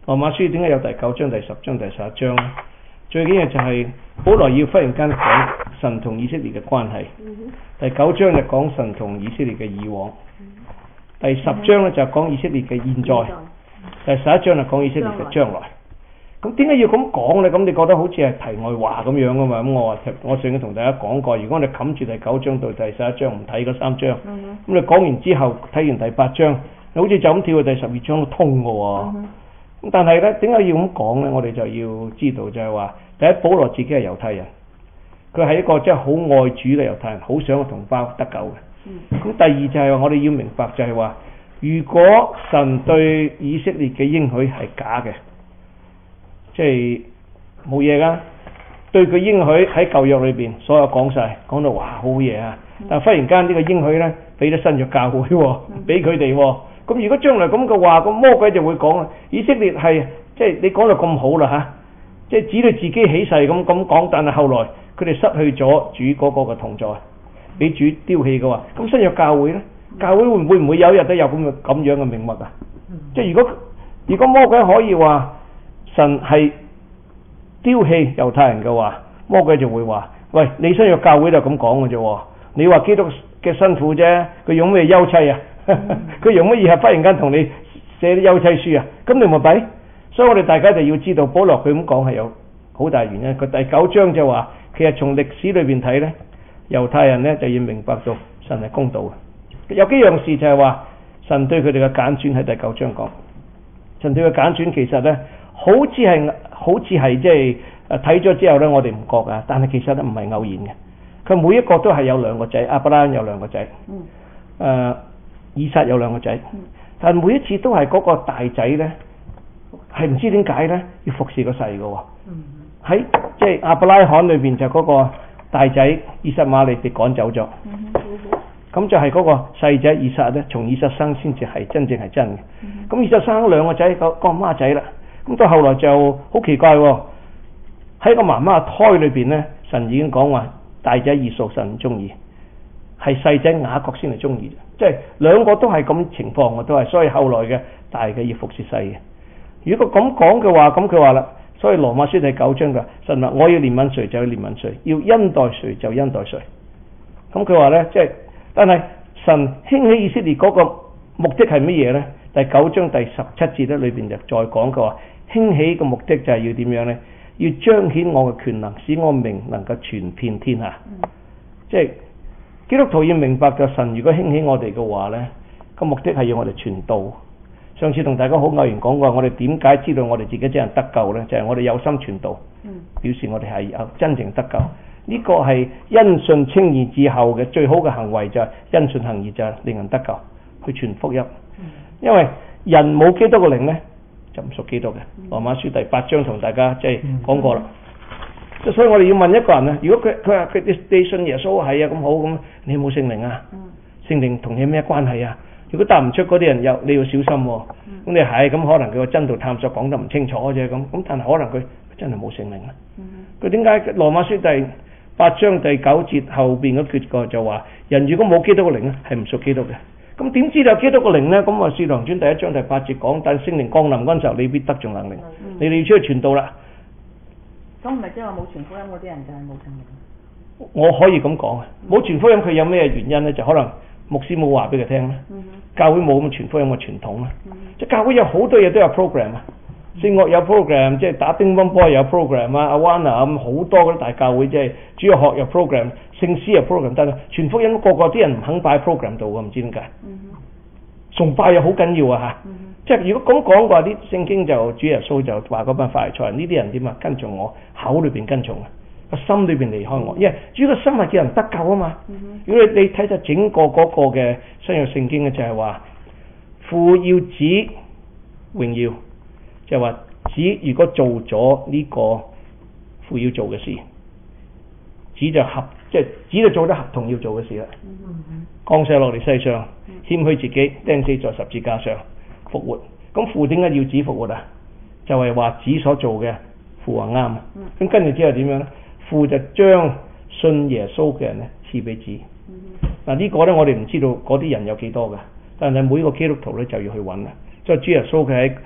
羅馬書點解有第9章、第10章、第11章咧？最緊要就係保羅要忽然間講神同以色列嘅關係。第9章就講神同以色列嘅以往，第10章咧就講以色列嘅現在，第11章就講以色列嘅將來。咁點解要咁講咧？咁你覺得好似係題外話咁樣噶嘛？咁我上次同大家講過，如果你冚住第9章到第11章唔睇嗰3章，咁你講完之後睇完第8章，你好似就咁跳去第12章都通噶喎。咁但係咧，點解要咁講咧？我哋就要知道就係話，第一，保羅自己係猶太人，佢係一個即係好愛主嘅猶太人，好想個同胞得救嘅。咁第二就係話，我哋要明白就係話，如果神對以色列嘅應許係假嘅，即係冇嘢噶。對佢應許喺舊約裏邊所有講晒，講到哇好嘢啊！但係忽然間呢個應許咧，俾咗新約教會喎，俾佢哋喎。咁如果將來咁嘅話，咁魔鬼就會講啊，以色列係即係你講到咁好啦嚇，即係指你自己起誓咁講，但係後來佢哋失去咗主嗰個嘅同在，俾主丟棄嘅話，咁新約教會咧，教會會唔會有一日都有咁樣嘅命脈啊？即係如果魔鬼可以話神係丟棄猶太人嘅話，魔鬼就會話：喂，你新約教會就咁講嘅啫，你話基督嘅辛苦啫，佢用咩休妻啊？佢用乜嘢係忽然間同你寫啲休妻書啊？咁你咪弊。所以我哋大家就要知道，保羅佢咁講係有好大原因。佢第9章就話，其實從歷史裏邊睇咧，猶太人咧就要明白到神係公道嘅。有幾樣事就係話，神對佢哋嘅揀選喺第9章講。神對佢揀選其實咧，好似係即係睇咗之後咧，我哋唔覺啊。但係其實咧唔係偶然嘅。佢每一個都係有2個仔，亞伯拉罕有2個仔，以撒有2個仔，但係每一次都係嗰個大仔咧，係唔知點解咧要服侍個細嘅喎。喺即係亞伯拉罕裏邊就嗰個大仔以實瑪利被趕走咗，咁就係嗰個細仔以撒咧，從以撒生先至係真正係真嘅。咁以撒生2個仔，個孖仔啦。咁到後來就好奇怪喎，喺個媽媽嘅胎裏邊咧，神已經講話大仔以掃神唔中意，係細仔雅各先係中意。即係2個都係咁情況嘅，都係，所以後來嘅大嘅要服侍細嘅。如果咁講嘅話，咁佢話啦，所以羅馬書第9章嘅神話，我要憐憫誰就要憐憫誰，要恩待誰就恩待誰。咁佢話咧，即係但係神興起以色列嗰個目的係乜嘢咧？第9章第17節咧裏邊就再講嘅話，興起嘅目的就係要點樣咧？要彰顯我嘅權能，使我名能夠傳遍天下。即係基督徒要明白嘅，神如果興起我哋嘅話咧，個目的係要我哋傳道。上次同大家好偶然講過，我哋點解知道我哋自己真係得救咧？就係我哋有心傳道，表示我哋係有真正得救。呢個係因信稱義之後嘅最好嘅行為，就係因信行義，就係令人得救，去傳福音。因為人冇基督嘅靈咧，就唔屬基督嘅。羅馬書第8章同大家即係講過啦。所以我哋要問一個人啊，如果佢話佢信耶穌係啊咁好，咁你有冇聖靈啊？聖靈同你咩關係啊？如果答唔出嗰啲人，你要小心喎。咁你係咁可能佢個真道探索講得唔清楚啫，咁但係可能佢真係冇聖靈啊。佢點解羅馬書第8章第9節後邊嗰句個就話，人如果冇基督嘅靈咧，係唔屬基督嘅。咁點知道有基督嘅靈咧？咁啊，使徒行傳第1章第8節講，但聖靈降臨嗰陣時候，你必得著能力。你哋要出去傳道啦。 咁唔係即係話冇傳福音嗰啲人就係冇聖靈？ 我可以咁講啊，冇傳福音佢有咩原因咧？就可能牧師冇話俾佢聽啦，教會冇咁傳福音嘅傳統啦。即係教會有好多嘢都有 program 啊，聖樂有 program， 即係打乒乓波有 program 啊，阿灣啊咁好多嗰啲大教會即係主日學有 program， 聖詩有 program， 但係傳福音個個啲人唔肯擺 program 度㗎，唔知點解。崇拜又好緊要啊嚇，即係如果咁講嘅話，啲聖經就主耶穌就話嗰班法利賽人呢啲人點啊？跟從我，口裏邊跟從啊，個心裏邊離開我，因為主要個心係叫人得救啊嘛。如果你睇晒整個嗰個嘅新約聖經嘅就係話，父要子榮耀，就係話子如果做咗呢個父要做嘅事，子就合，即係子就做得合同要做嘅事啦。降世落嚟世上，謙虛自己，釘死在十字架上，復活。咁父點解要子復活啊？就係話子所做嘅，父話啱。咁跟住之後點樣咧？父就將信耶穌嘅人咧賜俾子。嗱呢個咧我哋唔知道嗰啲人有幾多嘅，但係每個基督徒咧就要去揾啦。所以主耶穌佢喺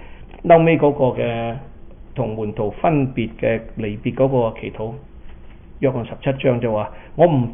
後尾嗰個嘅同門徒分別嘅離別嗰個祈禱，約翰17章就話：我唔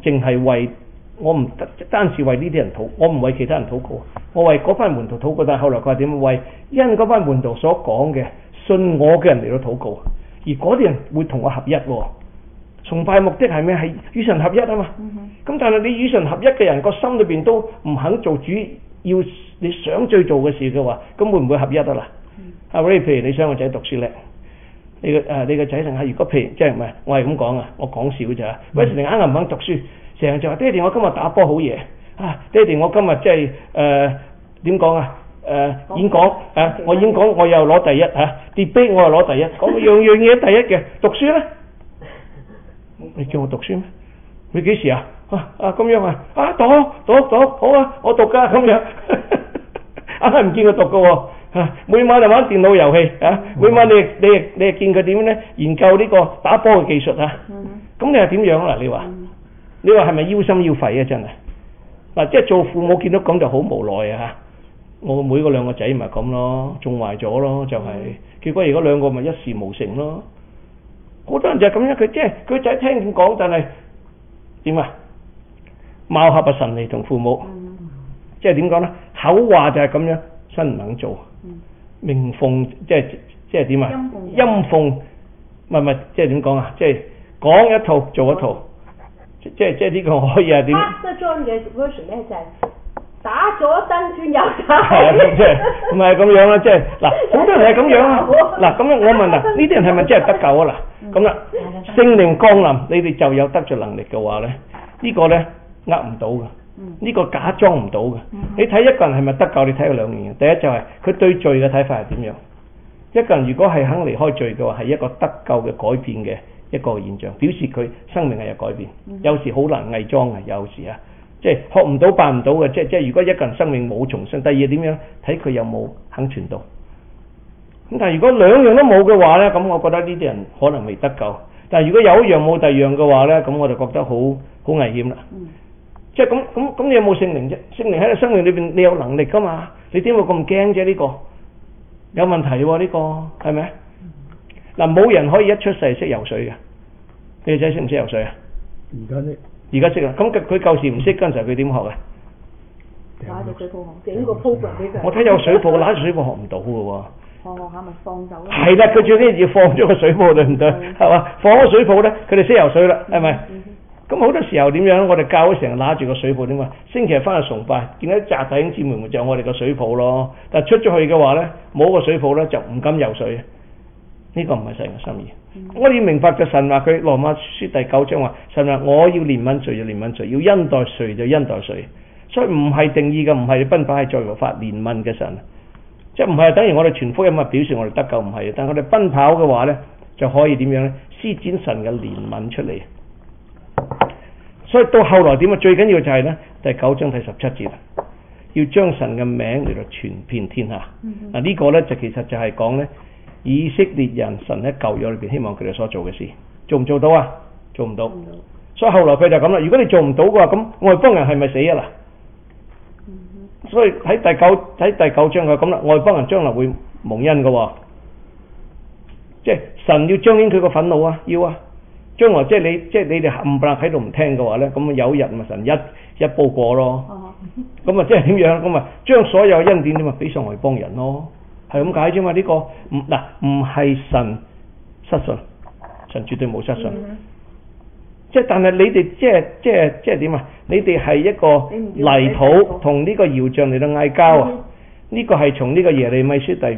單是為呢啲人禱，我唔為其他人禱告，我為嗰班門徒禱告。但係後來佢話點？為因嗰班門徒所講嘅信我嘅人嚟到禱告，而嗰啲人會同我合一喎。崇拜目的係咩？係與神合一啊嘛。咁但係你與神合一嘅人個心裏邊都唔肯做主要你想最做嘅事嘅話，咁會唔會合一啊啦？啊，譬如你想個仔讀書叻，你個仔成日如果譬如即係唔係我係咁講啊，我講笑咋？喂，成日硬唔肯讀書，成日就話爹哋我今日打波好嘢啊！爹哋我今日即係點講啊？演講我演講我又攞第一嚇，debate我又攞第一，講樣樣嘢第一嘅。讀書咧，你叫我讀書咩？你幾時啊？咁樣啊？讀好啊！我讀㗎咁樣，硬係唔見佢讀㗎喎。每晚就玩電腦遊戲每晚你係見佢點咧研究呢個打波嘅技術啊？咁你係點樣啊？你話係咪腰心腰肺啊？真係嗱，即係做父母見到咁就好無奈啊！我妹嗰兩個仔咪咁咯，縱壞咗咯，就係結果而家兩個咪一事無成咯。好多人就係咁樣，佢即係佢仔聽點講，但係點啊？貌合啊神離同父母，即係點講咧？口話就係咁樣，身唔肯做。命奉即係點啊？陰奉唔係即係點講啊？即係講一套做一套，即係呢個可以係點 ？Pastor John 嘅 version 咧就係打咗燈轉右打。 係啊，即係唔係咁樣啦？即係嗱，好多人係咁樣啊。嗱，咁樣我問啦，呢啲人係咪真係得救啊？嗱，咁啦，聖靈降臨，你哋就有得着能力嘅話咧，呢個咧呃唔到嘅。呢個假裝唔到嘅，你睇一個人係咪得救？你睇佢兩樣嘢。第一就係佢對罪嘅睇法係點樣。一個人如果係肯離開罪嘅話，係一個得救嘅改變嘅一個現象，表示佢生命係有改變。有時好難偽裝嘅，有時即係學唔到辦唔到嘅。即係如果一個人生命冇重生，第二點樣睇佢有冇肯傳道。咁但係如果兩樣都冇嘅話咧，咁我覺得呢啲人可能未得救。但係如果有一樣冇第二樣嘅話咧，咁我就覺得好危險啦。即係咁你有冇聖靈啫？聖靈喺你生命裏邊，你有能力噶嘛？你點會咁驚啫？呢個有問題喎，呢個係咪？嗱，冇人可以一出世識游水嘅。你個仔識唔識游水啊？而家識啊！咁佢舊時唔識嗰陣時候，佢點學啊？ 拿住水泡學，整個 program 俾佢。 我睇有水泡，拿住水泡學唔到嘅喎。 學下咪放走咯。 係啦，佢最緊要放咗個水泡對唔對？係嘛？放咗水泡咧，佢哋識游水啦，係咪？咁好多時候點樣？我哋教會成日揦住個水泡點啊？星期日翻去崇拜，見到紮弟兄姊妹就我哋個水泡咯。但係出咗去嘅話咧，冇個水泡咧就唔敢游水。呢個唔係神嘅心意。我哋要明白就神話佢羅馬書第9章話，神話我要憐憫誰就憐憫誰，要恩待誰就恩待誰。所以唔係定義嘅，唔係你奔跑係在乎發憐憫嘅神，即係唔係等於我哋傳福音啊表示我哋得救唔係。但係我哋奔跑嘅話咧，就可以點樣咧？施展神嘅憐憫出嚟。所以到後來點啊？最緊要就係咧第9章第17節，要將神嘅名嚟到傳遍天下。嗱呢個咧就其實就係講咧以色列人神喺舊約裏邊希望佢哋所做嘅事，做唔做到啊？做唔到。所以後來佢就咁啦。如果你做唔到嘅話，咁外邦人係咪死啊啦？所以喺第九章佢咁啦，外邦人將來會蒙恩嘅，即係神要彰顯佢個憤怒啊，要啊。將來即係你哋冚唪唥喺度唔聽嘅話咧，咁有日咪神一煲過咯。咁啊即係點樣？咁啊將所有恩典點啊俾上外邦人咯，係咁解啫嘛。呢個唔係神失信，神絕對冇失信。即係但係你哋即係點啊？你哋係一個泥土同呢個窯匠嚟到嗌交啊！呢個係從呢個耶利米書第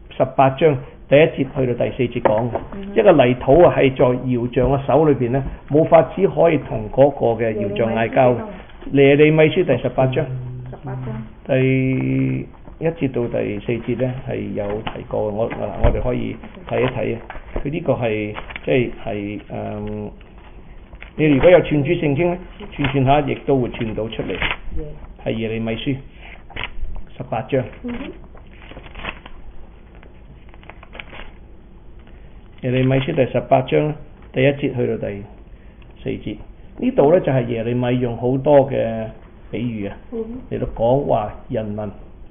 18章第1節去到第4節講嘅。一個泥土啊，係在窯匠嘅手裏邊咧，冇法子可以同嗰個嘅窯匠嗌交。耶利米書第18章第1節到第4節咧係有提過嘅。我哋可以睇一睇啊。佢呢個係即係你如果有串珠聖經咧，串下亦都會串到出嚟。係耶利米書18章。耶利米書第18章第1節去到第4節，呢度咧就係耶利米用好多嘅比喻啊，嚟到講話人民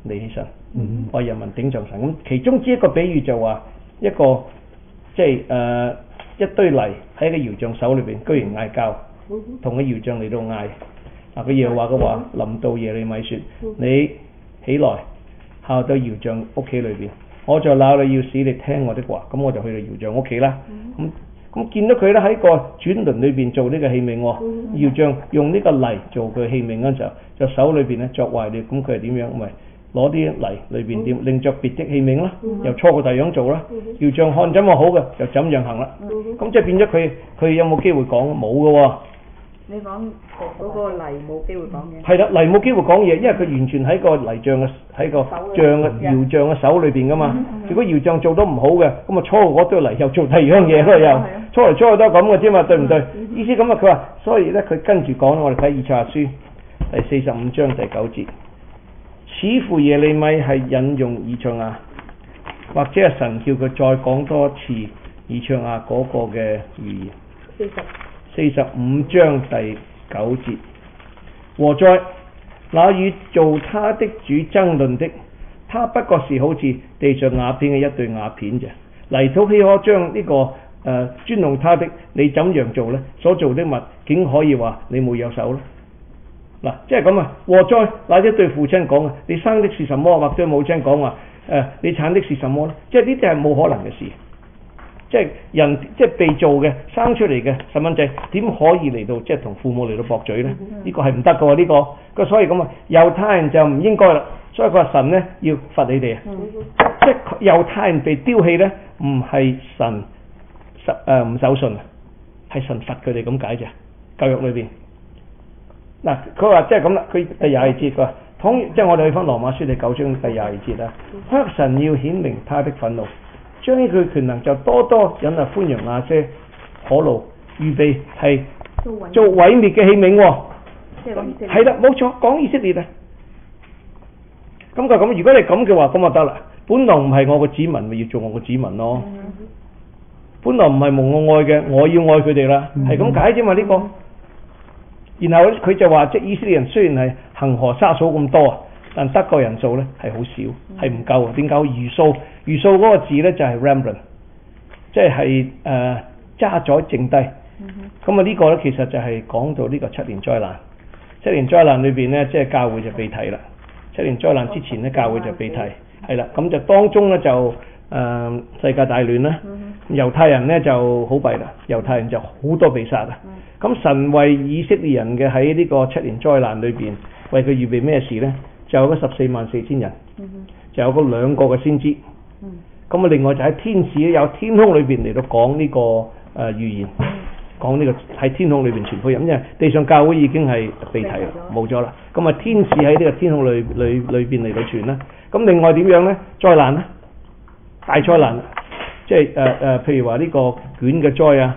離棄神，為人民頂撞神。咁其中之一個比喻就話一個即係一堆泥喺個窯匠手裏邊，居然嗌交，同個窯匠嚟到嗌。嗱，個耶和華嘅話臨到耶利米説：你起來，下到窯匠屋企裏邊，我就鬧你要使你聽我的話。咁我就去到窯匠屋企啦。咁見到佢咧喺個轉輪裏邊做呢個器皿喎，窯匠用呢個泥做佢器皿嗰陣時候，就手裏邊咧作壞了。咁佢係點樣？咪攞啲泥裏邊點另作別的器皿啦，又搓個第樣做啦。窯匠看怎麼好嘅，就怎樣行啦。咁即係變咗佢有冇機會講？冇嘅喎。 你講嗰個泥冇機會講嘢。 係啦，泥冇機會講嘢，因為佢完全喺個泥匠嘅喺個窯匠嘅手裏邊噶嘛。如果窯匠做得唔好嘅，咁啊搓嗰堆泥又做第二樣嘢咯，又搓嚟搓去都係咁嘅啫嘛，對唔對？意思咁啊，佢話，所以咧佢跟住講，我哋睇以賽亞書第45章第9節，似乎耶利米係引用以賽亞，或者係神叫佢再講多次以賽亞嗰個嘅預言。45章第9節，禍哉！那與造他的主爭論的，他不過是好似地上瓦片嘅一對瓦片啫。泥土豈可將呢個專弄他的，你怎樣做呢？所做的物竟可以話你沒有手呢？嗱，即係咁啊！禍哉！或者對父親講啊，你生的是什麼？或者對母親講話你產的是什麼呢？即係呢啲係冇可能嘅事。即係人，即係被造嘅、生出嚟嘅細蚊仔，點可以嚟到即係同父母嚟到駁嘴呢？呢個係唔得嘅喎，呢個。所以咁啊，猶太人就唔應該啦。所以佢話神呢要罰你哋啊！即係猶太人被丟棄呢，唔係神唔守信啊，係神罰佢哋咁解啫。舊約裏邊嗱，佢話即係咁啦。佢第22節佢話，即係我哋去翻羅馬書第9章第22節啦。神要顯明他的憤怒，將佢權能就多多引嚟寬容那些可怒，預備係做毀滅嘅器皿喎。係啦，冇錯，講以色列啊。咁就咁，如果你咁嘅話，咁就得啦。本來唔係我個子民，咪要做我個子民咯。本來唔係蒙我愛嘅，我要愛佢哋啦，係咁解啫嘛呢個。然後佢就話，即係以色列人雖然係恒河沙數咁多啊，但得個人數咧係好少，係唔夠。點解？餘數嗰個字咧就係 remnant， 即係揸咗剩低。咁啊呢個咧其實就係講到呢個7年災難。7年災難裏邊咧，即係教會就被提啦。7年災難之前咧，教會就被提，係啦。咁就當中咧就世界大亂啦。猶太人咧就好弊啦，猶太人就好多被殺啊。咁神為以色列人嘅喺呢個7年災難裏邊，為佢預備咩事咧？就有嗰144000人，就有嗰2個嘅先知。咁啊，另外就喺天使有天空裏邊嚟到講呢個預言，講呢個喺天空裏邊傳福音，因為地上教會已經係被提啦，冇咗啦。咁啊，天使喺呢個天空裏邊嚟到傳啦。咁另外點樣咧？災難咧，大災難，即係譬如話呢個卷嘅災啊，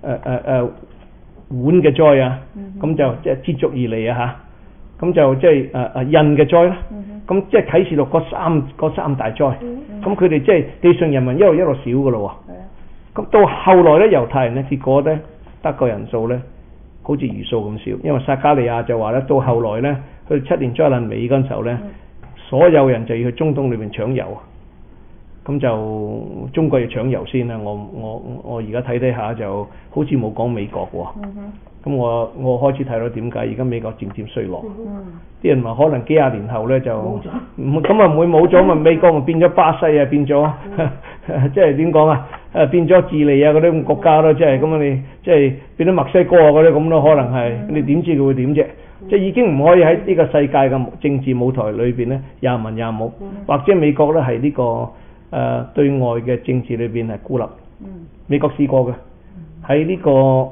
碗嘅災啊，咁就即係接踵而嚟啊嚇，咁就即係印嘅災啦，咁即係啟示錄嗰三大災，咁佢哋即係地上人民一路少嘅咯喎，咁到後來咧猶太人咧，結果咧得個人數咧好似餘數咁少，因為撒迦利亞就話咧，到後來咧去7年災難尾嗰陣時候咧，所有人就要去中東裏邊搶油。咁就中國要搶油先啦，我而家睇下就好似冇講美國喎。咁我開始睇到點解而家美國漸漸衰落。啲人話可能幾廿年後咧就咁啊唔會冇咗嘛，美國咪變咗巴西啊，變咗即係點講啊？變咗智利啊嗰啲咁國家咯，即係咁啊你即係變咗墨西哥啊嗰啲咁咯，可能係你點知佢會點啫？即係已經唔可以喺呢個世界嘅政治舞台裏邊咧廿文廿武，或者美國咧係呢個。對外嘅政治裏邊係孤立。美國試過嘅喺呢個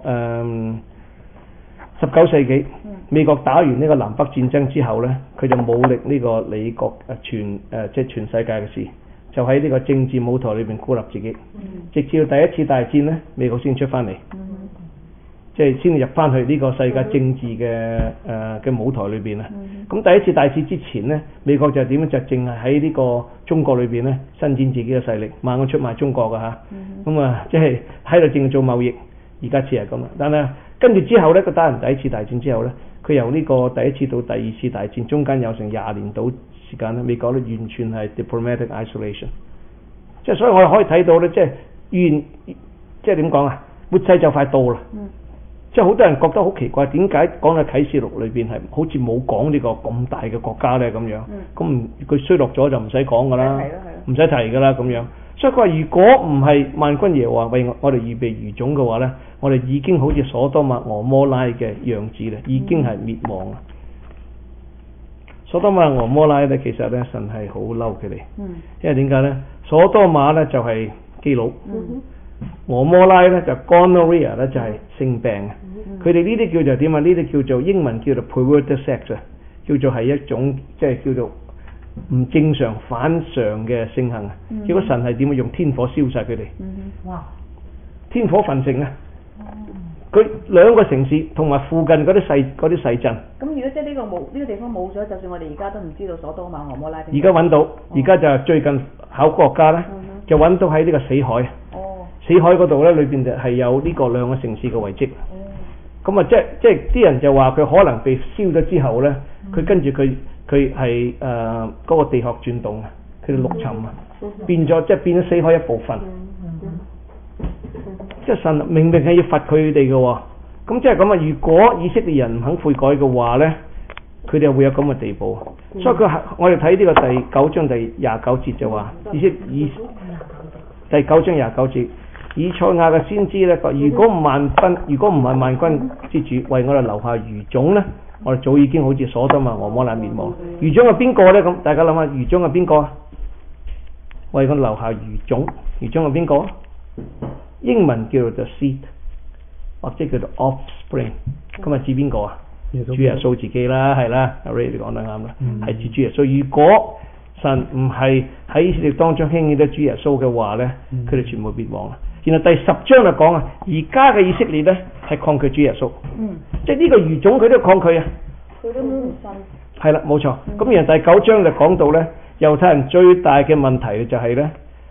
19世紀，美國打完呢個南北戰爭之後呢，佢就武力呢個美國即係全世界嘅事，就喺呢個政治舞台裏邊孤立自己，直至到第一次大戰呢，美國先出翻嚟，即係先入翻去呢個世界政治嘅舞台裏邊啊。咁第一次大戰之前呢，美國就點樣？就淨係喺呢個中國裏邊呢，伸展自己嘅勢力，猛咁出賣中國㗎嚇。咁啊，即係喺度淨係做貿易。而家似係咁啦。但係跟住之後呢，佢打完第一次大戰之後呢，佢由呢個第一次到第二次大戰中間有成20年到時間咧，未講得完全係 diplomatic isolation。即係所以我哋可以睇到咧，即係點講啊？末世就快到啦。即係好多人覺得好奇怪，點解講喺啟示錄裏邊係好似冇講呢個咁大嘅國家咧咁樣？咁佢衰落咗就唔使講㗎啦，唔使提㗎啦咁樣。所以佢話：如果唔係萬軍耶和華為我哋預備餘種嘅話咧，我哋已經好似所多瑪俄摩拉嘅樣子咧，已經係滅亡啦。所多瑪俄摩拉咧，其實咧神係好嬲佢哋，因為點解咧？所多瑪咧就係基佬，俄摩拉咧就 gonorrhea 咧就係性病啊。佢哋呢啲叫做點啊？呢啲叫做英文叫做 perverted sex 啊，叫做係一種即係叫做唔正常反常嘅性行啊。結果神係點啊？用天火燒晒佢哋。哇！天火焚城啊！佢兩個城市同埋附近嗰啲細鎮。咁如果即係呢個地方冇咗，就算我哋而家都唔知道所多瑪俄摩拉。而家揾到，而家就最近考古學家咧就揾到喺呢個死海。死海嗰度咧，裏邊就係有呢個兩個城市嘅遺跡。咁啊，即係啲人就話佢可能被燒咗之後咧，佢跟住佢係嗰個地殼轉動啊，佢哋陸沉啊，變咗死海一部分。即係神明明係要罰佢哋嘅喎，咁即係咁啊！如果以色列人唔肯悔改嘅話咧，佢哋會有咁嘅地步。所以我哋睇呢個第9章第29節就話，第9章29節，以賽亞嘅先知咧，如果唔係萬軍之主為我哋留下餘種咧，我哋早已經好似所多瑪俄摩拉滅亡。餘種係邊個咧？咁大家諗下，餘種係邊個啊？為我留下餘種，餘種係邊個？英文叫做 the seed， 或者叫做 offspring， 咁啊指邊個啊？主耶穌自己啦，係啦，阿 Ray 你講得啱啦，係指主耶穌。如果神唔係喺以色列當中興起咗主耶穌嘅話咧，佢哋全部滅亡啦。然後第10章就講啊，而家嘅以色列咧係抗拒主耶穌，即係呢個餘種佢都抗拒啊，佢都唔信。係啦，冇錯。咁然後第9章就講到咧，猶太人最大嘅問題就係咧，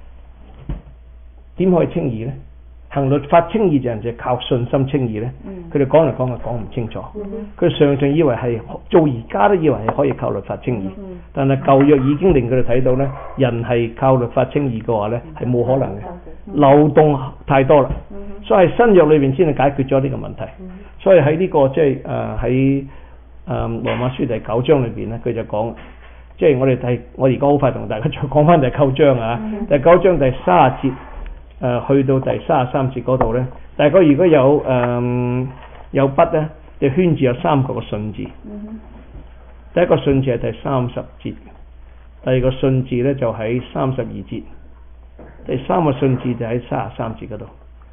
點可以稱義咧？行律法稱義嘅人就靠信心稱義咧，佢哋講嚟講去講唔清楚，佢常常以為係做而家都以為係可以靠律法稱義，但係舊約已經令佢哋睇到咧，人係靠律法稱義嘅話咧係冇可能嘅，漏洞太多啦，所以喺新約裏邊先係解決咗呢個問題，所以喺呢個即係喺羅馬書第9章裏邊咧，佢就講，即係我而家好快同大家再講翻第9章啊，第9章第30節。去到第33節嗰度咧，大概如果有筆咧，就圈住有3個信字。第一個信字係第30節，第二個信字咧就喺32節，第三個信字就喺33節嗰度。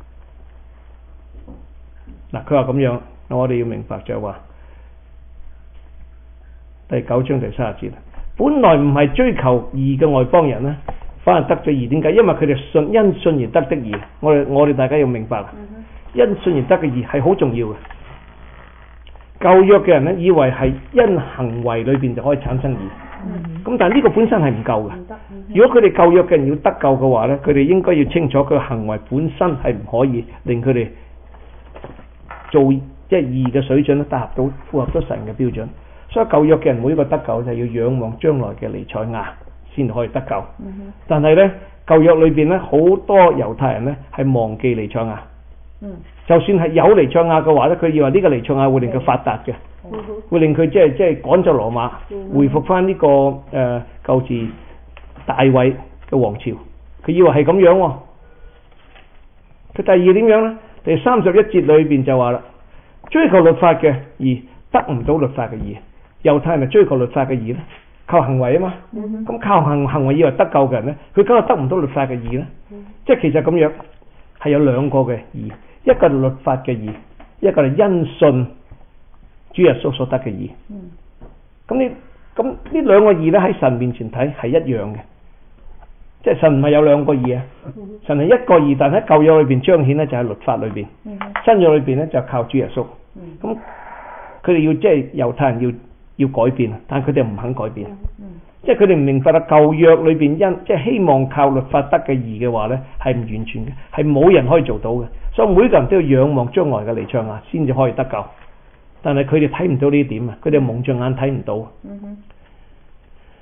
嗱，佢話咁樣，我哋要明白就係話第9章第30節，本來唔係追求義嘅外邦人咧，反而得咗義，點解？因為佢哋因信而得的義。我哋大家要明白，因信而得嘅義係好重要嘅。舊約嘅人咧，以為係因行為裏邊就可以產生義，咁但係呢個本身係唔夠嘅。如果佢哋舊約嘅人要得救嘅話咧，佢哋應該要清楚佢行為本身係唔可以令佢哋做即係義嘅水準咧，符合到神嘅標準。所以舊約嘅人每一個得救就係要仰望將來嘅彌賽亞先可以得救，但係咧舊約裏邊咧好多猶太人咧係忘記彌賽亞，就算係有彌賽亞嘅話咧，佢以為呢個彌賽亞會令佢發達嘅，會令佢即係趕走羅馬，回復翻呢個舊時大衛嘅王朝，佢以為係咁樣喎。佢第二點樣咧？第31節裏邊就話啦，追求律法嘅義得唔到律法嘅義，猶太人係追求律法嘅義咧。靠行為啊嘛，咁靠行為以為得救嘅人咧，佢梗係得唔到律法嘅義咧。即係其實咁樣係有兩個嘅義，一個係律法嘅義，一個係因信主耶穌所得嘅義。咁呢兩個義咧喺神面前睇係一樣嘅，即係神唔係有兩個義啊，神係一個義，但喺舊約裏邊彰顯咧就係律法裏邊，新約裏邊咧就靠主耶穌。咁佢哋要即係猶太人要改變，但係佢哋唔肯改變，即係佢哋唔明白啦。舊約裏邊即係希望靠律法得嘅義嘅話咧，係唔完全嘅，係冇人可以做到嘅。所以每個人都要仰望將來嘅彌賽亞先至可以得救。但係佢哋睇唔到呢點啊，佢哋蒙著眼睇唔到。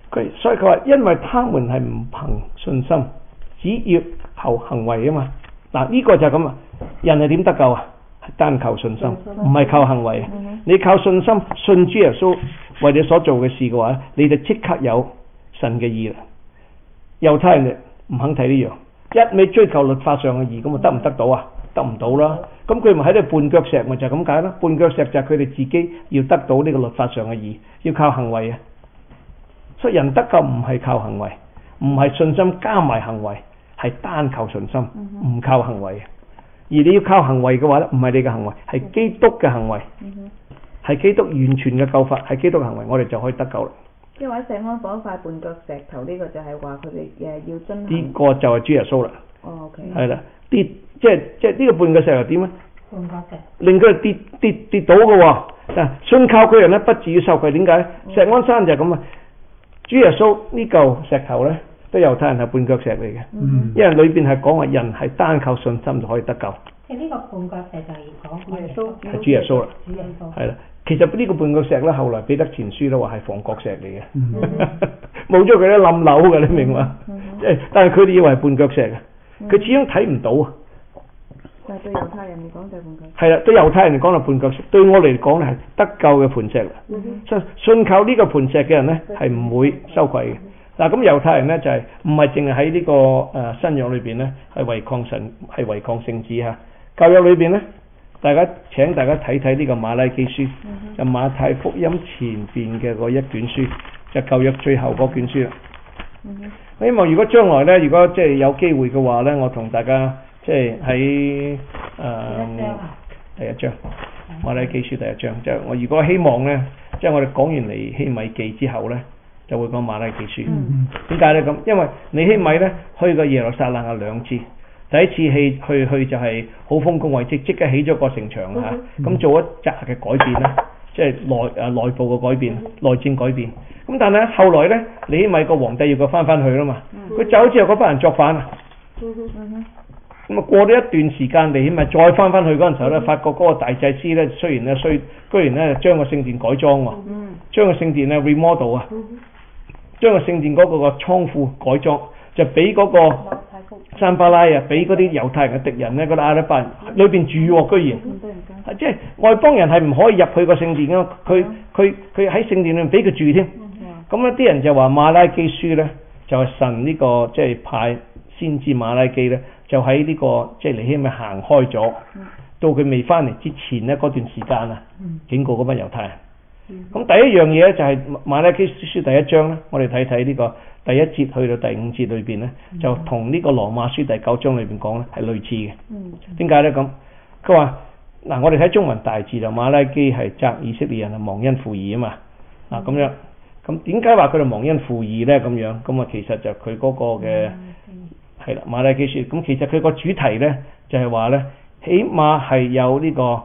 所以佢話，因為他們係唔憑信心，只要靠行為啊嘛。嗱，呢個就係咁啊。人係點得救啊？係單靠信心，唔係靠行為。你靠信心信主耶穌為你所做嘅事嘅話，你就即刻有神嘅義啦。猶太人唔肯睇呢樣，一味追求律法上嘅義，咁啊得唔得到啊？得唔到啦。咁佢咪喺度絆腳石，咪就係咁解啦。絆腳石就係佢哋自己要得到呢個律法上嘅義，要靠行為啊。所以人得救唔係靠行為，唔係信心加埋行為，係單靠信心，唔靠行為。而你要靠行為嘅話咧，唔係你嘅行為，係基督嘅行為，係基督完全嘅救法，係基督嘅行為，我哋就可以得救啦。 即係話石安放塊絆腳石頭呢個就係話佢哋要遵行。 呢個就係主耶穌啦。 哦 OK。 係啦，即係呢個絆腳石又點咧？ 絆腳石。 令佢哋跌倒嘅喎。嗱，信靠佢人咧，不至於羞愧。點解？石安山就係咁啊。主耶穌呢嚿石頭咧，都猶太人係絆腳石嚟嘅，因為裏邊係講話人係單靠信心就可以得救。 即係呢個絆腳石就係講耶穌， 係主耶穌啦。 主耶穌。 係啦，其實呢個絆腳石咧，後來彼得前書咧話係房角石嚟嘅，冇咗佢都冧樓嘅，你明嘛？但係佢哋以為係絆腳石嘅，佢始終睇唔到啊。 但係對猶太人嚟講就係絆腳石。 係啦，對猶太人嚟講係絆腳石，對我嚟講咧係得救嘅磐石啦。信靠呢個磐石嘅人咧係唔會羞愧嘅。嗱，咁猶太人咧就係唔係淨係喺呢個新約裏邊咧係違抗神，係違抗聖旨嚇。舊約裏邊咧，請大家睇睇呢個馬拉基書，就馬太福音前邊嘅嗰一卷書，就舊約最後嗰卷書啦。我希望如果將來咧，如果即係有機會嘅話咧，我同大家即係喺第一章馬拉基書第一章，就我如果希望咧，即係我哋講完尼希米記之後咧，就會講馬拉基書。點解咧咁？因為尼希米咧去過耶路撒冷有兩次，第一次去就係好豐功偉績，即刻起咗個城牆嚇，咁做一紮嘅改變啦，即係內部嘅改變，內政改變。咁但係後來咧，尼希米個皇帝要佢翻去啦嘛，佢走之後嗰班人作反啊。咁啊過咗一段時間，尼希米再翻去嗰陣時候咧，發覺嗰個大祭司咧，雖然咧居然咧將個聖殿改裝喎，將個聖殿咧 remodel 啊，將個聖殿嗰個倉庫改裝，就俾嗰個山巴拉啊，俾嗰啲猶太人嘅敵人咧，嗰啲亞拉伯人裏邊住喎，居然即係外邦人係唔可以入去個聖殿㗎，佢喺聖殿裏面俾佢住添。咁咧啲人就話馬拉基書咧就係神呢個即係派先知馬拉基咧，就喺呢個即係尼希米行開咗，到佢未翻嚟之前咧嗰段時間啊，警告嗰班猶太人。咁第一樣嘢咧就係馬拉基書第一章咧，我哋睇睇呢個第一節去到第五節裏邊咧，就同呢個羅馬書第9章裏邊講咧係類似嘅。點解咧咁？佢話嗱，我哋睇中文大字就馬拉基係責以色列人係忘恩負義啊嘛。嗱咁樣，咁點解話佢哋忘恩負義咧？咁樣咁啊，其實就佢嗰個嘅係啦，馬拉基書。咁其實佢個主題咧就係話咧，起碼係有呢個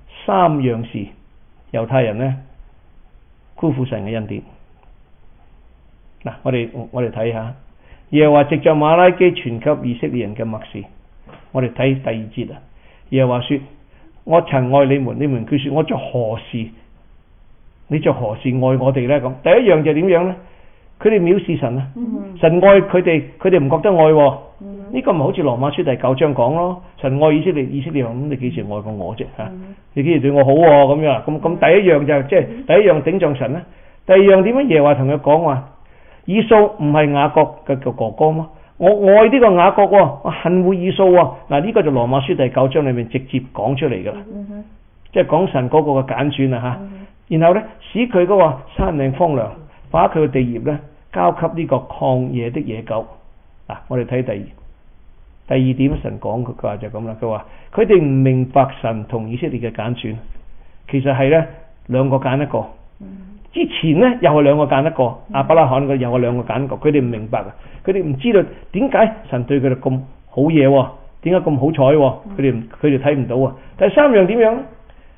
3樣事，猶太人咧辜負神嘅恩典。嗱，我哋睇下，耶和華藉着馬拉基傳給以色列人嘅默示。我哋睇第2節啊，耶和華說：我曾愛你們，你們卻說我做何事？你做何事愛我哋咧？咁第一樣就點樣咧？佢哋藐視神啊！神愛佢哋，佢哋唔覺得愛喎。呢個咪好似羅馬書第9章講咯。神愛以色列，咁你幾時愛過我啫？嚇，你幾時對我好喎？咁樣咁第一樣就即係第一樣頂撞神咧。第二樣點樣？耶和華同佢講話：以掃唔係雅各嘅哥哥嗎？我愛呢個雅各喎，我恨惡以掃喎。嗱，呢個就羅馬書第9章裏面直接講出嚟㗎啦。即係講神嗰個嘅揀選啊嚇。然後咧，使佢嗰個山嶺荒涼，把佢嘅地業咧交給呢個曠野的野狗。嗱，我哋睇第二點，神講佢話就咁啦。佢話佢哋唔明白神同以色列嘅揀選，其實係咧兩個揀一個。之前咧又係兩個揀一個，亞伯拉罕嘅又係兩個揀一個。佢哋唔明白啊，佢哋唔知道點解神對佢哋咁好嘢喎，點解咁好彩喎？佢哋睇唔到啊。第三樣點樣咧？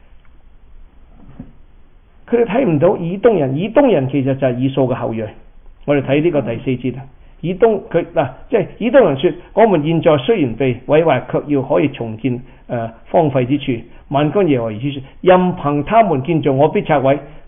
佢哋睇唔到以東人其實就係以掃嘅後裔。我哋睇呢個第4節啊，以東佢嗱，即係以東人說：我們現在雖然被毀壞，卻要可以重建荒廢之處。萬軍耶和華之說：任憑他們建造，我必拆毀。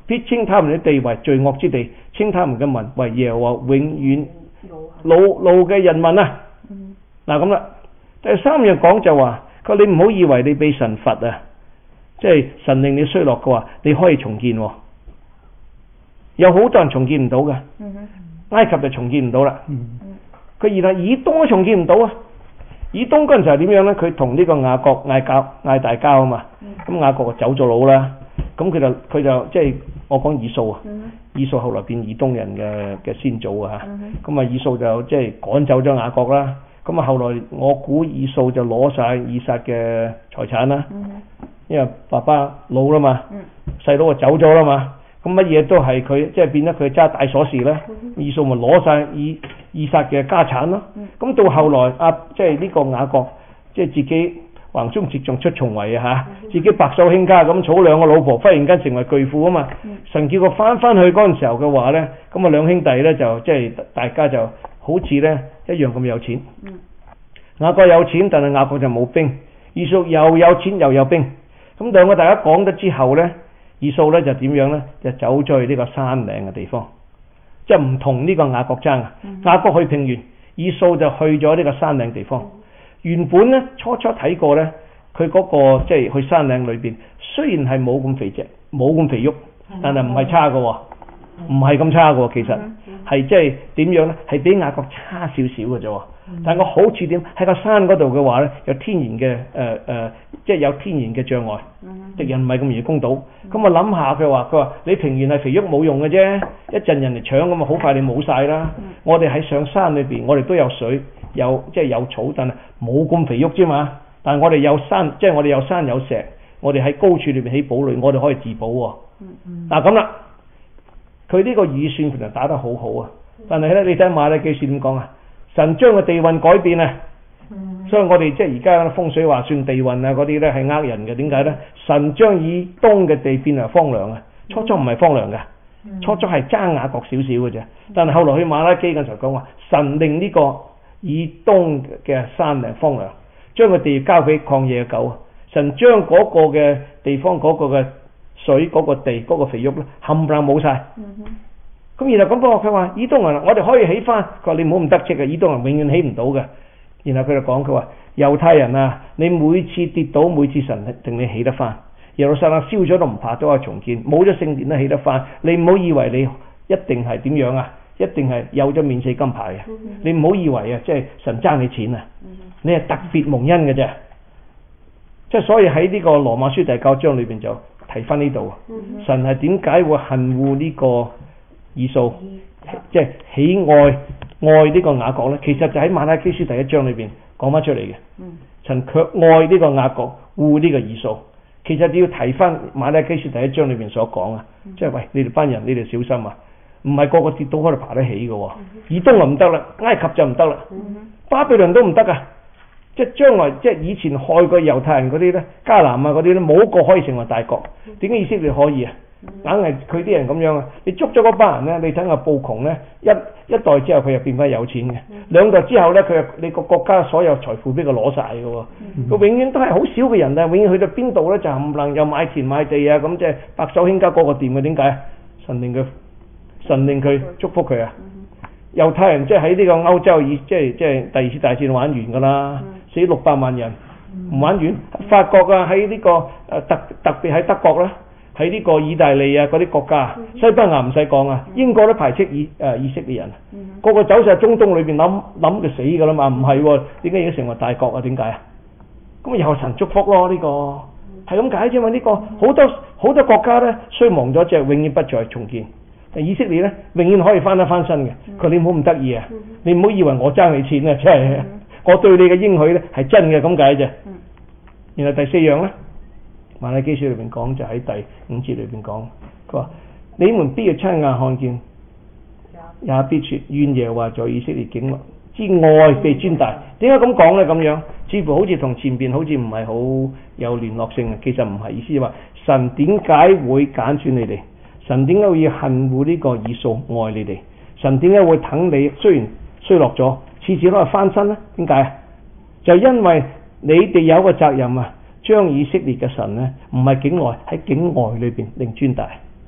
必稱他們的地為罪惡之地，稱他們嘅民為耶和華永遠惱怒嘅人民啊！嗱咁啦，第三樣講就話，佢你唔好以為你被神罰啊，即係神令你衰落嘅話，你可以重建喎。有好多人重建唔到嘅，埃及就重建唔到啦。佢而係以東都重建唔到啊！以東嗰陣時係點樣咧？佢同呢個雅各嗌大交啊嘛，咁雅各就走咗佬啦。咁佢就即係我講以掃啊，以掃後來變以東人嘅先祖啊嚇。咁啊以掃就即係趕走咗雅各啦。咁啊後來我估以掃就攞晒以撒嘅財產啦，因為爸爸老啦嘛，細佬就走咗啦嘛。咁乜嘢都係佢，即係變咗佢揸大鎖匙咧。以掃咪攞晒以撒嘅家產咯。咁到後來即係呢個雅各，即係自己橫衝直撞出重圍啊嚇，自己白手興家咁娶兩個老婆，忽然間成為巨富啊嘛。神叫佢翻去嗰陣時候嘅話咧，咁啊兩兄弟咧就即係大家就好似咧一樣咁有錢。雅各有錢，但係雅各就冇兵；以掃又有錢又有兵。咁兩個大家講得之後咧，以掃咧就點樣咧？就走咗去呢個山嶺嘅地方，即係唔同呢個雅各爭啊。雅各去平原，以掃就去咗呢個山嶺地方。原本咧初睇過咧，佢嗰個即係去山嶺裏邊，雖然係冇咁肥隻，冇咁肥沃，但係唔係差嘅喎，唔係咁差嘅喎。其實係即係點樣咧？係比雅各差少少嘅啫喎。但係個好處點喺個山嗰度嘅話咧，有天然嘅即係有天然嘅障礙，敵人唔係咁容易攻到。咁我諗下佢話你平原係肥沃冇用嘅啫，一陣人嚟搶咁啊，好快你冇晒啦。我哋喺上山裏邊，我哋都有水，即係有草，但係冇咁肥沃啫嘛。但係我哋有山，即係我哋有山有石，我哋喺高處裏邊起堡壘，我哋可以自保喎。嗱咁啦，佢呢個預算其實打得好好啊。但係咧，你睇馬拉基書點講啊？神將個地運改變啊！所以我哋即係而家風水話算地運啊嗰啲咧係呃人嘅。點解咧？神將以東嘅地變為荒涼啊！初唔係荒涼嘅，初係爭雅各少少嘅啫。但係後來去馬拉基嘅時候講話，神令呢個以東嘅山嶺荒涼，將個地交俾曠野嘅狗。神將嗰個嘅地方嗰個嘅水嗰個地嗰個肥沃咧冚唪唥冇晒。咁然後咁講佢話以東人，我哋可以起翻。佢話你唔好咁得戚嘅，以東人永遠起唔到嘅。然後佢就講佢話猶太人啊，你每次跌倒，每次神令你起得翻。耶路撒冷燒咗都唔怕，都可以重建。冇咗聖殿都起得翻。你唔好以為你一定係點樣啊？一定係有咗免死金牌啊！你唔好以為啊，即係神爭你錢啊！你係特別蒙恩嘅啫。即係所以喺呢個羅馬書第9章裏邊就提翻呢度，神係點解會恨惡呢個以掃，即係喜愛呢個雅各咧？其實就喺馬拉基書第1章裏邊講翻出嚟嘅。神卻愛呢個雅各，惡呢個以掃。其實你要提翻馬拉基書第1章裏邊所講啊，即係喂，你哋班人，你哋小心啊！唔係個個跌倒可以爬得起嘅，以東就唔得啦，埃及就唔得啦，巴比倫都唔得啊！即係將來，即係以前害過猶太人嗰啲咧，迦南啊嗰啲咧，冇一個可以成為大國。點解以色列可以啊？硬係佢啲人咁樣啊！你捉咗嗰班人咧，你睇下暴窮咧，一代之後佢又變翻有錢嘅，2代之後咧，你個國家所有財富俾佢攞晒嘅喎。佢永遠都係好少嘅人啊！永遠去到邊度咧就冚唪唥又買田買地啊！咁即係白手興家個個掂嘅。點解啊？神令佢祝福佢啊！猶太人即係喺呢個歐洲即係第2次大戰玩完㗎啦，死600萬人，唔玩完。法國啊，喺呢個特別喺德國啦，喺呢個意大利啊嗰啲國家，西班牙唔使講啊，英國都排斥以色列人，個個走晒中東裏邊諗就死㗎啦嘛，唔係喎，點解要成為大國啊？點解啊？咁有神祝福咯，呢個係咁解啫嘛。呢個好多國家咧衰亡咗，就永遠不再重建。以色列咧永遠可以翻身嘅。佢你唔好咁得意啊！你唔好以為我爭你錢啊！即係我對你嘅應許咧係真嘅咁解啫。然後第4樣咧，馬拉基書裏邊講就喺第5節裏邊講，佢話你們必要親眼看見，也必說願耶和華在以色列境內之外被尊大。點解咁講咧？咁樣似乎好似同前邊好似唔係好有聯絡性嘅。其實唔係，意思話神點解會揀選你哋？神點解會恨惡呢個以掃愛你哋？神點解會等你雖然衰落咗，次次都係翻身呢？點解啊？就因為你哋有一個責任啊，將以色列嘅神呢，唔係境內喺境外裏邊令尊大。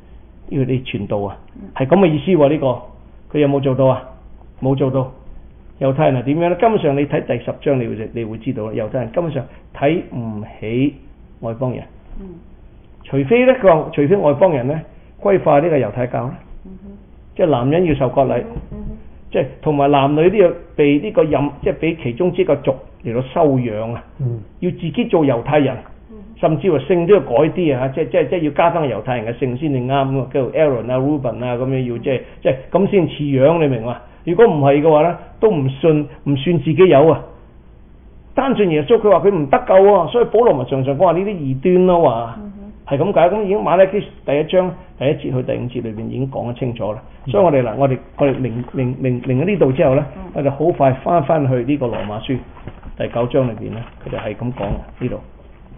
要你傳道啊，係咁嘅意思喎。呢個佢有冇做到啊？冇做到。猶太人係點樣咧？根本上你睇第10章你會知道啦。猶太人根本上睇唔起外邦人，除非咧佢話，除非外邦人咧歸化呢個猶太教咧，即係男人要受割禮，即係同埋男女都要被呢個即係俾其中之個族嚟到收養啊，要自己做猶太人，甚至乎姓都要改啲啊，即係要加翻個猶太人嘅姓先至啱啊，叫做 Aaron 啊 Reuben 啊咁樣要即係咁先似樣，你明嘛？如果唔係嘅話咧，都唔算自己有啊。單信耶穌，佢話佢唔得救啊，所以保羅咪常常講話呢啲異端咯，話係咁解。咁已經馬拉基第1章第1節去第5節裏邊已經講得清楚啦。所以我哋嗱，我哋明咗呢度之後咧，我哋好快翻去呢個羅馬書第9章裏邊咧，佢哋係咁講呢度。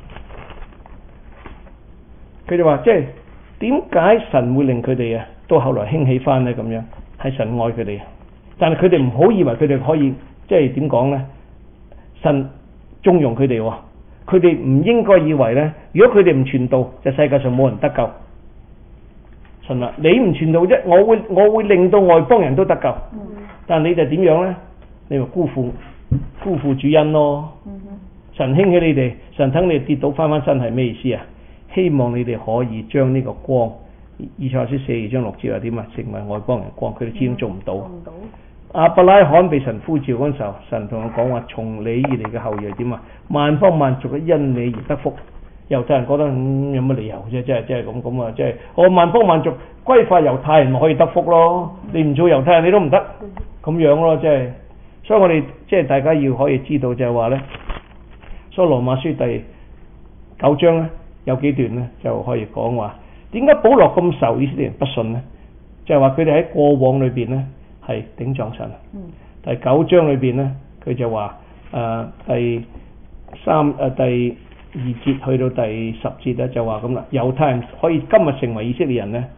佢哋話即係點解神會令佢哋啊到後來興起翻咧？咁樣係神愛佢哋。但係佢哋唔好以為佢哋可以即係點講咧？神縱容佢哋喎，佢哋唔應該以為咧，如果佢哋唔傳道，就世界上冇人得救。神話你唔傳道啫，我會令到外邦人都得救。但係你哋點樣咧？你咪辜負主恩咯。神興起你哋，神等你哋跌倒翻身係咩意思啊？希望你哋可以將呢個光，以賽亞書42章6節話點啊？成為外邦人光，佢哋始終做唔到。亞伯拉罕被神呼召嗰陣時候，神同佢講話：從你而嚟嘅後裔點啊？萬邦萬族嘅因你而得福。猶太人覺得有乜理由啫？即係咁啊！即係我萬邦萬族歸化猶太人咪可以得福咯？你唔做猶太人你都唔得，咁樣咯，即係。所以我哋即係大家要可以知道就係話咧，所以羅馬書第9章咧有幾段咧就可以講話，點解保羅咁受以色列人不信咧？就係話佢哋喺過往裏邊咧係頂撞神。第9章裏邊咧佢就話第2節去到第10節咧就話咁啦，猶太人可以今日成為以色列人咧，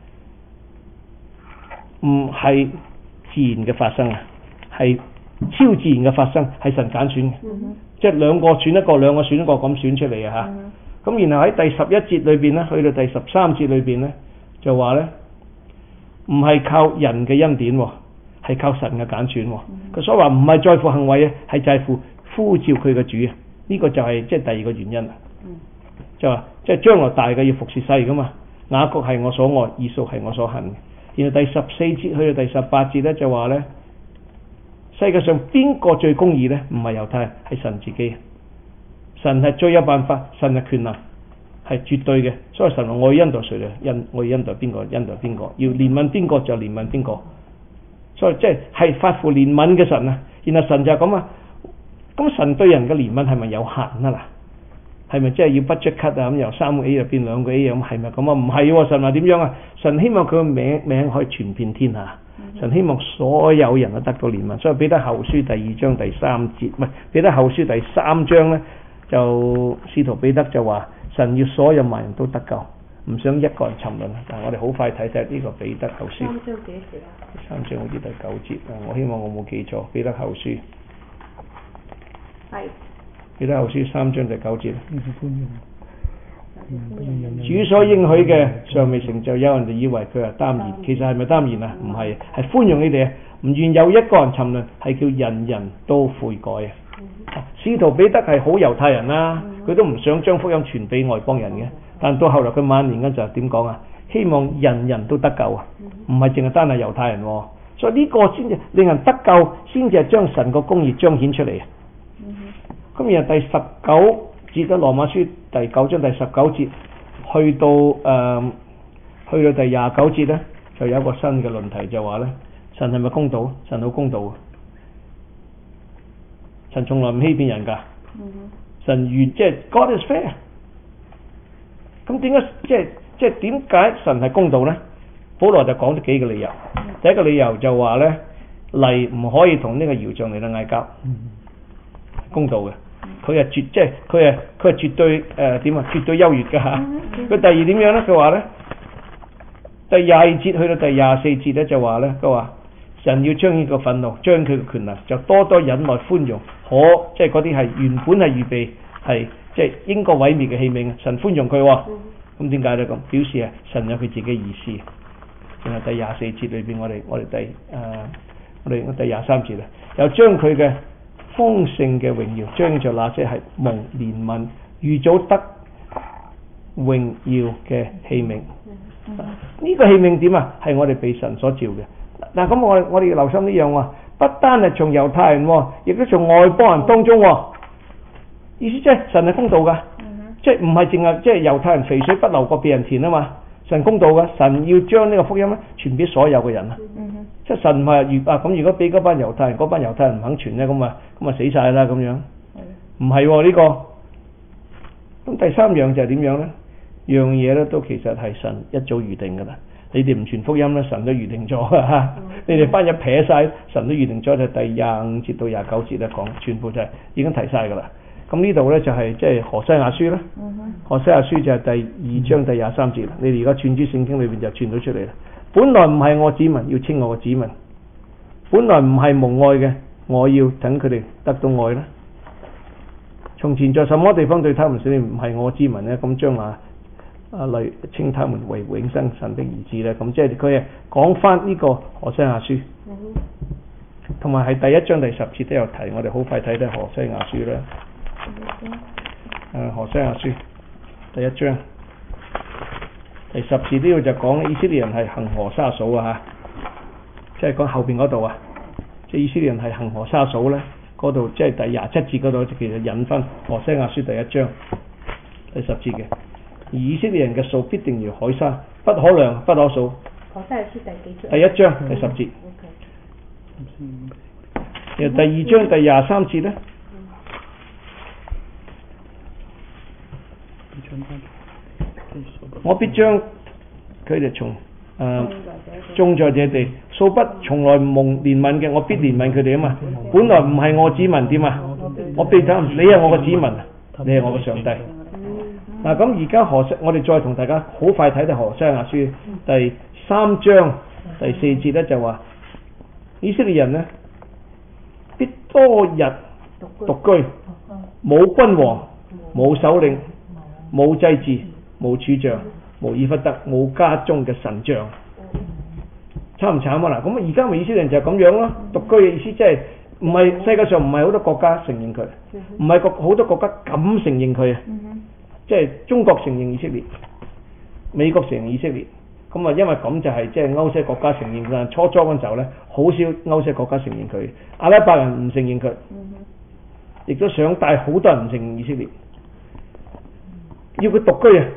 唔係自然嘅發生啊，係超自然嘅發生，係神揀選嘅，即係兩個選一個咁選出嚟啊嚇。咁然後喺第11節裏邊咧，去到第13節裏邊咧，就話咧唔係靠人嘅恩典，係靠神嘅揀選。佢所以話唔係在乎行為啊，係在乎呼召佢嘅主啊。呢個就係即係第二個原因啊。就話即係將來大嘅要服侍細噶嘛。雅各係我所愛，以掃係我所恨嘅。然後第14節去到第18節咧就話咧，世界上邊個最公義咧？唔係猶太人，係神自己。神係最有辦法，神係權能，係絕對嘅。所以神話我要恩待誰咧？我要恩待邊個？恩待邊個？要憐憫邊個就憐憫邊個。所以即係發乎憐憫嘅神啊。然後神就係咁啊。咁神對人嘅憐憫係咪有限啊？嗱，係咪即係要 budget cut 啊？咁由3個 A 入變2個 A 咁，係咪咁啊？唔係喎，神話點樣啊？神希望佢嘅名可以傳遍天下。神希望所有人都得到憐憫。所以彼得後書第2章第3節，唔係彼得後書第3章咧，就使徒彼得就話神要所有萬人都得救，唔想一個人沉淪。但係我哋好快睇睇呢個彼得後書。3章幾時啊？3章好似第9節啊！我希望我冇記錯，彼得後書。係彼得後書3章第9節。主所應許嘅尚未成就，有人就以為佢係耽延，其實係咪耽延啊？唔係，係寬容你哋啊！唔願有一個人沉淪，係叫人人都悔改啊！使徒彼得係好猶太人啦，佢都唔想將福音傳俾外邦人嘅，但到後來佢晚年嗰陣點講啊？希望人人都得救啊！唔係淨係單係猶太人喎，所以呢個先至令人得救，先至係將神個公義彰顯出嚟啊！咁然後第19節嘅羅馬書第9章第19節去到第29節咧，就有一個新嘅論題，就話咧，神係咪公道？神好公道啊！神從來唔欺騙人㗎。神即係 God is fair。咁點解即係點解神係公道咧？保羅就講咗幾個理由。第一個理由就話咧，泥唔可以同呢個窯匠嚟到嗌交，公道嘅。佢係絕，即係佢係絕對點啊？絕對優越㗎嚇。佢第二點樣咧？佢話咧，第22節去到第24節咧就話咧，佢話神要彰顯個憤怒，將佢嘅權能就多多忍耐寬容，即係嗰啲係原本係預備係即係應該毀滅嘅器皿，神寬容佢喎。咁點解咧？咁表示啊，神有佢自己意思。 然後第24節裏邊我哋第23節啦，又將佢嘅豐盛嘅榮耀將在那些係蒙憐憫預早得榮耀嘅器皿。呢個器皿點啊？係我哋被神所召嘅。嗱，咁我哋要留心呢樣喎，不單係從猶太人，亦都從外邦人當中。意思即係神係公道噶，即係唔係淨係即係猶太人肥水不流過別人田啊嘛。神公道噶，神要將呢個福音咧傳俾所有嘅人啊。即係神唔係咁，如果俾嗰班猶太人唔肯傳咧，咁啊死晒啦咁樣。唔係呢個。咁第三樣就係點樣咧？樣嘢咧都其實係神一早預定噶啦。你哋唔傳福音咧，神都預定咗啊！你哋班人撇晒，神都預定咗。就第25節到29節咧講，全部就係已經提晒噶啦。咁呢度咧就係即係何西阿書啦。何西阿書就係第2章第23節啦。你哋而家串珠聖經裏邊就串到出嚟啦。本來唔係我子民，要稱我個子民；本來唔係蒙愛嘅，我要等佢哋得到愛啦。從前在什麼地方對他們說你唔係我子民咧，咁將來嚟稱他們為永生神的兒子咧，咁即係佢係講翻呢個何西阿書，同埋係第1章第10節都有提，我哋好快睇睇何西阿書啦。何西阿書第1章第10節呢度就講以色列人係行河沙數啊嚇，即係講後邊嗰度啊，即係以色列人係行河沙數咧，嗰度即係第27節嗰度其實引翻何西阿書第1章第10節嘅。而以色列人嘅數必定如海沙，不可量不可數。 何西阿書第幾章？ 第1章第10節。然後第2章第23節咧。我必將佢哋從種在這地，素不從來蒙憐憫嘅，我必憐憫佢哋啊嘛。本來唔係我子民點啊？我必睇你係我個子民，你係我個上帝。嗱，咁而家我哋再同大家好快睇睇何西阿書第3章第4節咧，就話以色列人呢，必多日獨居，冇君王，冇首領，冇祭祀，冇柱像，冇以弗得，冇家中嘅神像。慘唔慘啊？嗱，咁而家咪以色列人就係咁樣咯，獨居嘅意思即係唔係世界上唔係好多國家承認佢，唔係好多國家敢承認佢啊。即係中國承認以色列，美國承認以色列，咁啊因為咁就係即係歐西國家承認佢。初嗰陣時候咧，好少歐西國家承認佢，阿拉伯人唔承認佢，亦都想帶好多人唔承認以色列，要佢獨居啊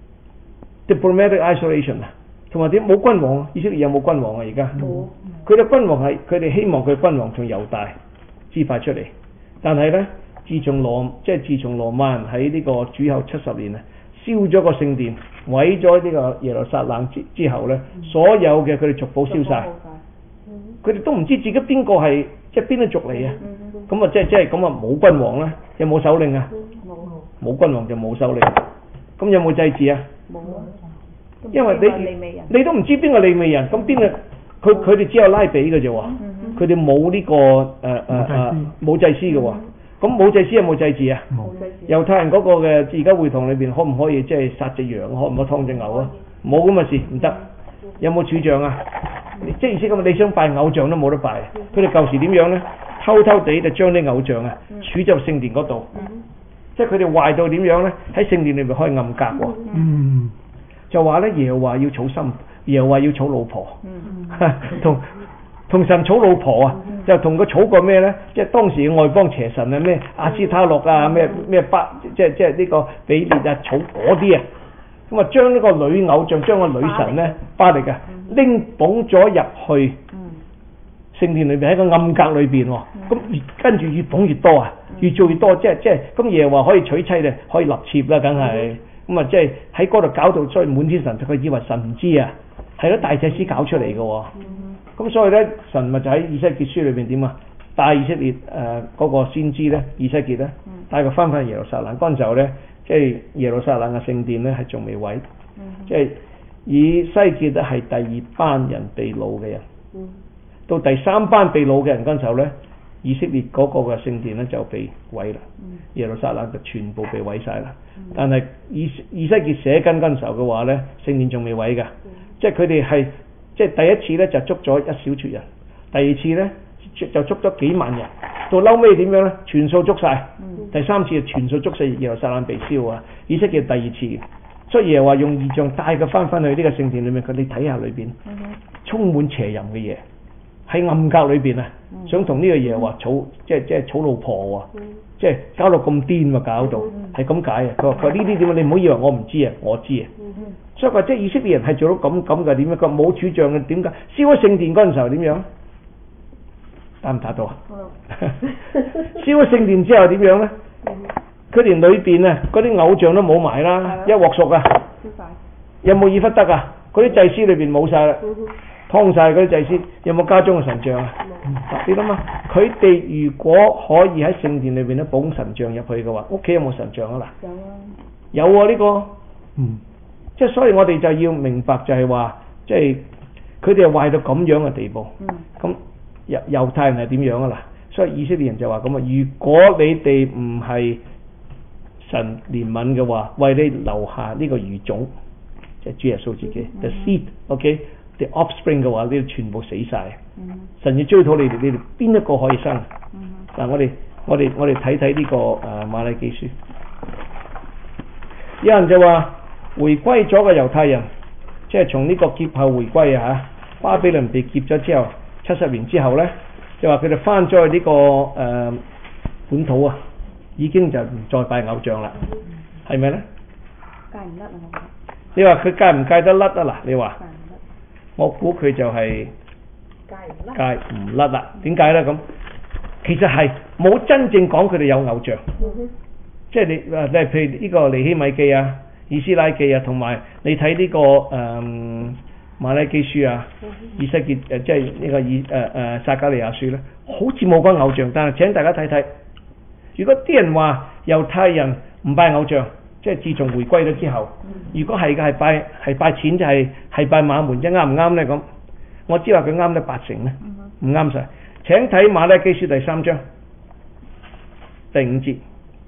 ，diplomatic isolation 啊，同埋點冇君王啊？以色列有冇君王啊？而家佢哋君王係佢哋希望佢君王從猶大支派出嚟，但係咧。自從羅馬人喺呢個主後70年啊，燒咗個聖殿，毀咗呢個耶路撒冷之後咧，所有嘅佢哋族譜燒晒，佢哋都唔知自己邊個係即係邊一族嚟啊！咁啊即係咁啊冇君王啦，有冇首領啊？冇君王就冇首領，咁有冇祭祀啊？冇啊！因為你都唔知邊個利未人，咁邊個佢哋只有拉比嘅啫喎，佢哋冇呢個冇祭司嘅喎。咁冇祭司有冇祭祀啊？冇祭祀。猶太人嗰個嘅而家會堂裏邊可唔可以即係殺隻羊，可唔可以劏隻牛啊？冇咁嘅事，唔得。有冇柱像啊？即係意思咁，你想拜偶像都冇得拜。佢哋舊時點樣咧？偷偷地就將啲偶像啊儲咗聖殿嗰度。即係佢哋壞到點樣咧？喺聖殿裏邊開暗格喎。就話咧，耶和華要娶新，耶和華要娶老婆。同神娶老婆啊，就同佢娶個咩咧？即係當時嘅外邦邪神啊，咩阿斯他洛啊，咩巴，即係呢個比列啊，娶嗰啲啊，咁啊將呢個女偶像，將個女神咧巴力啊，拎捧咗入去聖殿裏邊喺個暗格裏邊喎，咁跟住越捧越多啊，越做越多，即係咁耶和華可以娶妻嘅，可以立妾啦，梗係咁啊！即係喺嗰度搞到所以滿天神，佢以為神唔知啊，係嗰大祭司搞出嚟嘅喎。咁所以咧，神咪就喺以西結書裏邊點啊？帶以色列嗰個先知咧，以西結咧，帶佢翻耶路撒冷嗰陣時候咧，即係耶路撒冷嘅聖殿咧係仲未毀，即係以西結咧係第2班人被擄嘅人，到第3班被擄嘅人嗰陣時候咧，以色列嗰個嘅聖殿咧就被毀啦，耶路撒冷就全部被毀晒啦。但係以西結寫緊嗰陣時候嘅話咧，聖殿仲未毀㗎，即係佢哋係即係第一次咧就捉咗一小撮人，第二次咧就捉咗幾萬人，到嬲尾點樣咧？全數捉晒。第三次就全數捉晒，耶路撒冷被燒啊！以色列第二次，所以耶和華用異象帶佢翻去呢個聖殿裏面，佢哋睇下裏邊充滿邪淫嘅嘢，喺暗格裏邊啊，想同呢個耶和華即係娶老婆喎，即係搞到咁癲喎，搞到係咁解啊！佢話呢啲點啊？你唔好以為我唔知啊，我知啊。所以話即係以色列人係做到咁嘅點樣？佢冇柱像嘅點解？燒咗聖殿嗰陣時候點樣？打唔打到啊？燒咗聖殿之後點樣咧？佢連裏邊啊嗰啲偶像都冇埋啦，一鑊熟啊！有冇以弗得啊？嗰啲祭司裏邊冇晒啦，劏晒嗰啲祭司，有冇家中嘅神像啊？你諗下，佢哋如果可以喺聖殿裏邊咧捧神像入去嘅話，屋企有冇神像啊？嗱，有啊呢個，即係所以我哋就要明白就係話，即係佢哋係壞到咁樣嘅地步。咁猶太人係點樣啊？嗱，所以以色列人就話咁啊，如果你哋唔係神憐憫嘅話，為你留下呢個餘種，即係主耶穌自己 the seed，OK，the offspring 嘅話，呢啲全部死晒。神要追討你哋，你哋邊一個可以生？嗱，我哋睇睇呢個馬拉基書，有人就話回歸咗嘅猶太人，即係從呢個劫後回歸啊嚇，巴比倫被劫咗之後，70年之後咧，就話佢哋翻咗去呢個本土啊。已經就唔再拜偶像啦，係咪咧？ 戒唔甩啊！ 你話佢戒唔戒得甩啊？嗱，你話，我估佢就係戒唔甩啦。點解咧？咁其實係冇真正講佢哋有偶像，即係你譬如呢個尼希米記啊、以斯拉記啊，同埋你睇呢個馬拉基書啊、以西結即係呢個撒迦利亞書咧，好似冇講偶像，但係請大家睇睇。如果啲人話猶太人唔拜偶像，即係自從回歸咗之後，如果係嘅係拜錢就係拜馬門，即係啱唔啱咧？咁我知話佢啱得80咧，唔啱晒。請睇馬拉基書第3章第5節，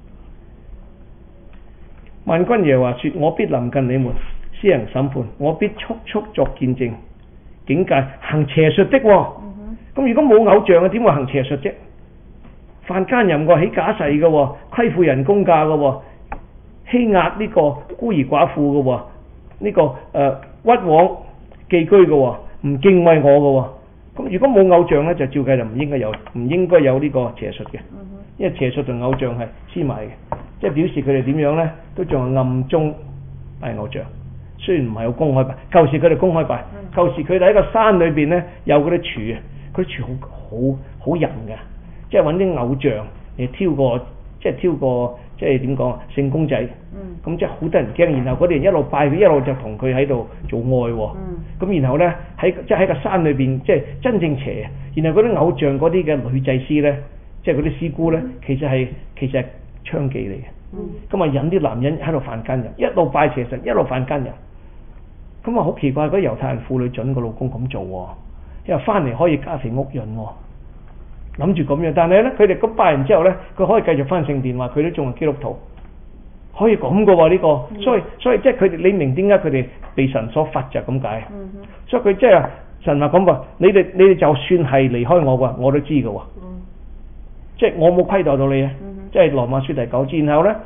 萬軍耶和華說：我必臨近你們，施行審判，我必速速作見證，警戒行邪術的。咁如果冇偶像嘅，點會行邪術啫？犯奸淫嘅，起假誓嘅，虧負人工價嘅，欺壓呢個孤兒寡婦嘅，呢個屈枉寄居嘅，唔敬畏我嘅。咁如果冇偶像咧，就照計就唔應該有呢個邪術嘅，因為邪術同偶像係黐埋嘅，即係表示佢哋點樣咧，都仲係暗中拜偶像，雖然唔係好公開拜。舊時佢哋公開拜，舊時佢哋喺個山裏邊咧有嗰啲柱啊，嗰啲柱好淫嘅。即係揾啲偶像嚟挑個，即係點講啊？聖公仔，咁即係好得人驚。然後嗰啲人一路拜佢，一路就同佢喺度做愛喎。咁然後咧喺個山裏邊，即係真正邪。然後嗰啲偶像嗰啲嘅女祭司咧，即係嗰啲師姑咧，其實係娼妓嚟嘅。咁啊引啲男人喺度犯奸淫，一路拜邪神，一路犯奸淫。咁啊好奇怪，嗰啲猶太人婦女準個老公咁做喎，因為翻嚟可以家肥屋潤喎。諗住咁樣，但係咧，佢哋咁拜完之後咧，佢可以繼續翻聖殿，話佢都仲係基督徒，可以咁嘅喎呢個。所以即係佢哋，你明點解佢哋被神所罰就咁解？所以佢即係神話咁話，你哋就算係離開我嘅，我都知嘅喎。即係我冇虧待到你啊！即係羅馬書第9節，然後咧，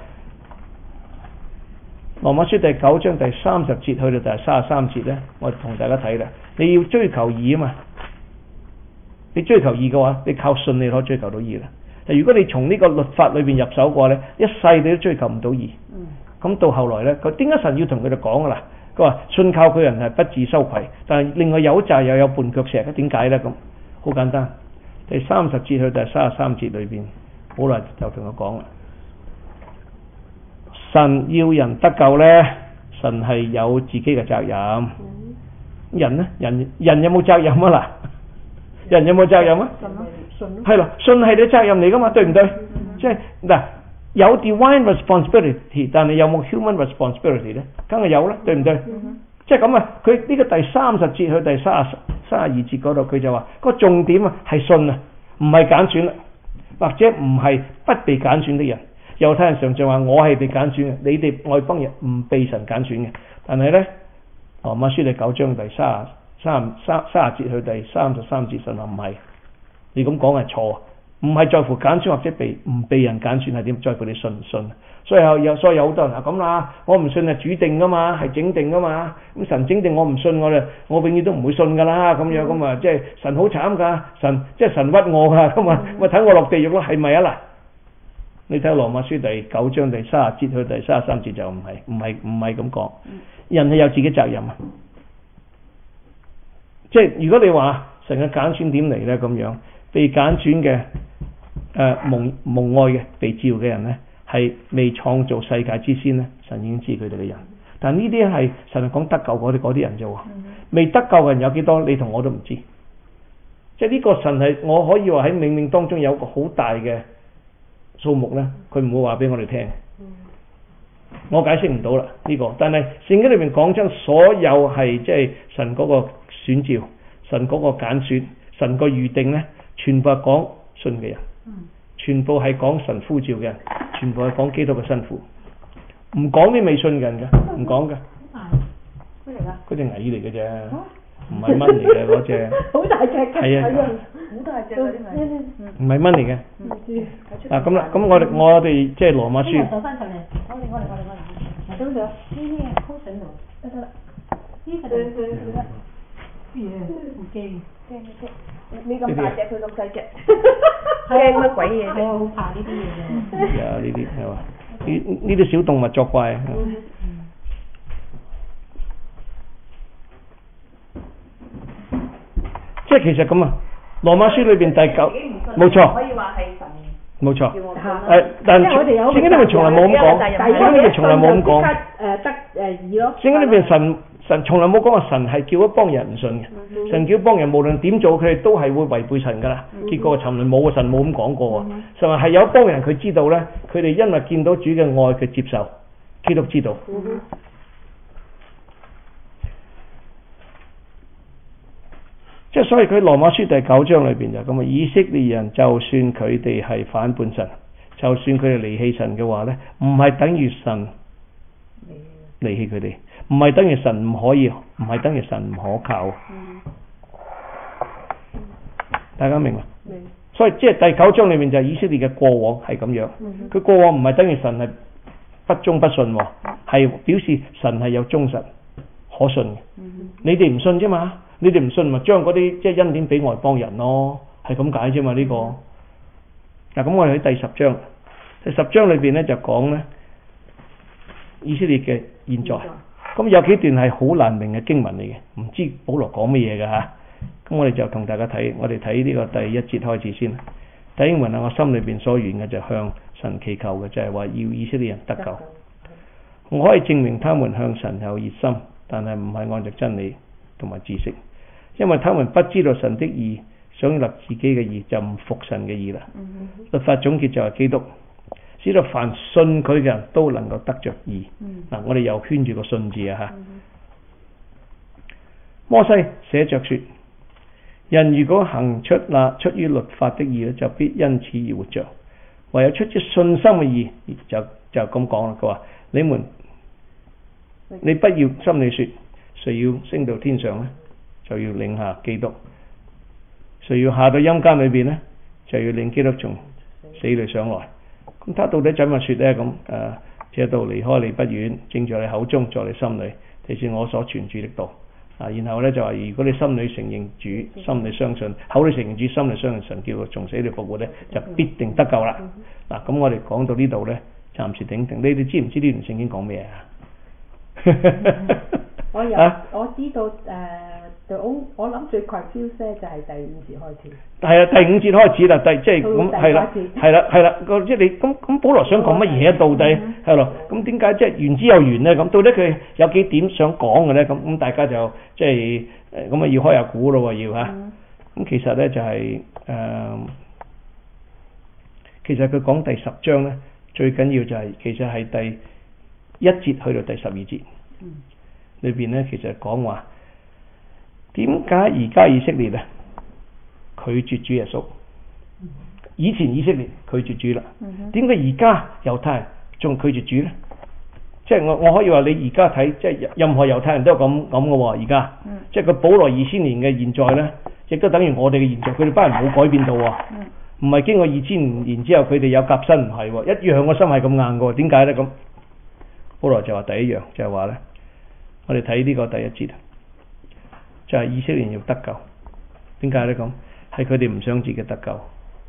羅馬書第9章第30節去到第33節咧，我同大家睇啦。你要追求義啊嘛！你追求義嘅話，你靠信你可以追求到義啦。但如果你從呢個律法裏邊入手嘅話咧，一世你都追求唔到義。咁到後來咧，佢點解神要同佢哋講噶啦？佢話信靠佢人係不致羞愧，但係另外有債又有絆腳石嘅，點解咧？咁好簡單，第30節去第33節裏邊，保羅就同佢講啦。神要人得救咧，神係有自己嘅責任。人咧，人有冇責任啊？嗱？人有冇責任啊？係咯，信係你責任嚟噶嘛，對唔對？即係嗱，有 divine responsibility， 但係有冇 human responsibility 咧？梗係有啦，對唔對？即係咁啊，佢呢個第30節去第32節嗰度，佢就話個重點啊係信啊，唔係揀選啦，或者唔係不被揀選的人。猶太人常常話我係被揀選嘅，你哋外邦人唔被神揀選嘅。但係咧，羅馬書第9章第 30節去第33節，神話唔係，你咁講係錯，唔係在乎揀選或者唔被人揀選係點，在乎你信唔信。所以有好多人話咁啦，我唔信係主定噶嘛，係整定噶嘛。咁神整定我唔信，我永遠都唔會信噶啦。咁樣咁啊，即係神好慘噶，神屈我噶，咁啊，咪睇我落地獄咯，係咪啊嗱？你睇羅馬書第9章第30節去第33節就唔係咁講。人係有自己責任啊。即係如果你話神嘅揀選點嚟咧，咁樣被揀選嘅蒙愛嘅被召嘅人咧，係未創造世界之先咧，神已經知佢哋嘅人。但呢啲係神係講得救嗰啲人啫喎，未得救嘅人有幾多？你同我都唔知。即係呢個神係我可以話喺冥冥當中有個好大嘅數目咧，佢唔會話俾我哋聽。我解釋唔到啦呢個，但係聖經裏面講真，所有係即係神嗰個選召、神嗰個揀選、神個預定咧，全部係講信嘅人，全部係講神呼召嘅人，全部係講基督嘅辛苦，唔講啲未信嘅人嘅，唔講嘅。 咩嚟㗎？ 嗰隻蟻嚟嘅啫，唔係蚊嚟嘅嗰隻。 好大隻嘅。 係啊， 好大隻嗰啲咪。 唔係蚊嚟嘅。 唔知。 嗱咁啦，咁我哋即係羅馬書。 倒翻上嚟，我哋。嗱，咁樣呢啲係鋪上度得啦。呢個就得。唔驚。 你咁大隻，佢咁細隻， 驚乜鬼嘢係啊，好怕呢啲嘢嘅。 有呢啲係嘛？呢啲小動物作怪。即係其實咁啊，《羅馬書》裏邊第9，冇錯。 可以話係神。 冇錯。 但係聖經裏面從來冇咁講，聖經裏面從來冇咁講。聖經裏邊神從來冇講話神係叫一幫人唔信嘅，神叫一幫人無論點做，佢哋都係會違背神噶啦。結果沉淪冇，神冇咁講過啊。神話係有一幫人佢知道咧，佢哋因為見到主嘅愛，佢接受，基督知道。即係所以佢羅馬書第9章裏邊就咁啊，以色列人就算佢哋係反叛神，就算佢哋離棄神嘅話咧，唔係等於神離棄佢哋，唔係等於神唔可以，唔係等於神唔可靠。大家明嘛？所以即係第9章裏面就係以色列嘅過往係咁樣，佢過往唔係等於神係不忠不信，係表示神係有忠實可信嘅。你哋唔信啫嘛？你哋唔信咪將嗰啲即係恩典俾外邦人咯，係咁解啫嘛呢個。嗱咁我哋喺第10章，第10章裏邊咧就講咧以色列嘅現在。咁有幾段係好難明嘅經文嚟嘅，唔知保羅講乜嘢㗎嚇。咁我哋就同大家睇，我哋睇呢個第1節開始先。第經文啊，我心裏邊所願嘅就向神祈求嘅就係話要以色列人得救。我可以證明他們向神有熱心，但係唔係按照真理同埋知識。因為他們不知道神的義，想立自己嘅義，就唔服神嘅義啦。律法總結就係基督，使到凡信佢嘅人都能夠得着義。嗱，我哋又圈住個信字啊吓。摩西寫着說：人如果行出那出於律法的義咧，就必因此而活着；唯有出於信心嘅義，就咁講啦。佢話：你不要心裏說，誰要升到天上呢？就要領下基督；誰要下到陰間裏邊呢？就要領基督從死裏上來。咁他到底怎麼說呢？咁這道離開你不遠，正在你口中，在你心裏，這是我所傳主的道。然後呢，就話：如果你心裏承認主，心裏相信，口裏承認主，心裏相信神叫佢從死裏復活呢，就必定得救啦。嗱，咁我哋講到呢度呢，暫時停停。你哋知唔知呢段聖經講咩啊？ 我知道我諗最 confuse 就係第5節開始。 係啊，第5節開始啦，即係咁係啦，係啦，即係你咁保羅想講乜嘢啊？到底係咯？咁點解即係言之有緣咧？咁到底佢有幾點想講嘅咧？咁大家就即係咁啊，要開下估咯喎，要嚇。咁其實咧就係其實佢講第10章咧，最緊要就係其實係第1節去到第12節。裏邊咧其實講話點解而家以色列啊拒絕主耶穌？以前以色列拒絕主啦，點解而家猶太人仲拒絕主咧？ 即係我可以話你而家睇，即係任何猶太人都係咁嘅喎。而家，即係佢保羅2000年嘅現在咧，亦都等於我哋嘅現在。佢哋班人冇改變到喎，唔係經過2000年之後佢哋有革新，唔係喎，一樣個心係咁硬嘅喎。點解咧咁？保羅就話第一樣就係話咧，我哋睇呢個第一節，就係以色列人要得救。點解咧咁？係佢哋唔想自己得救。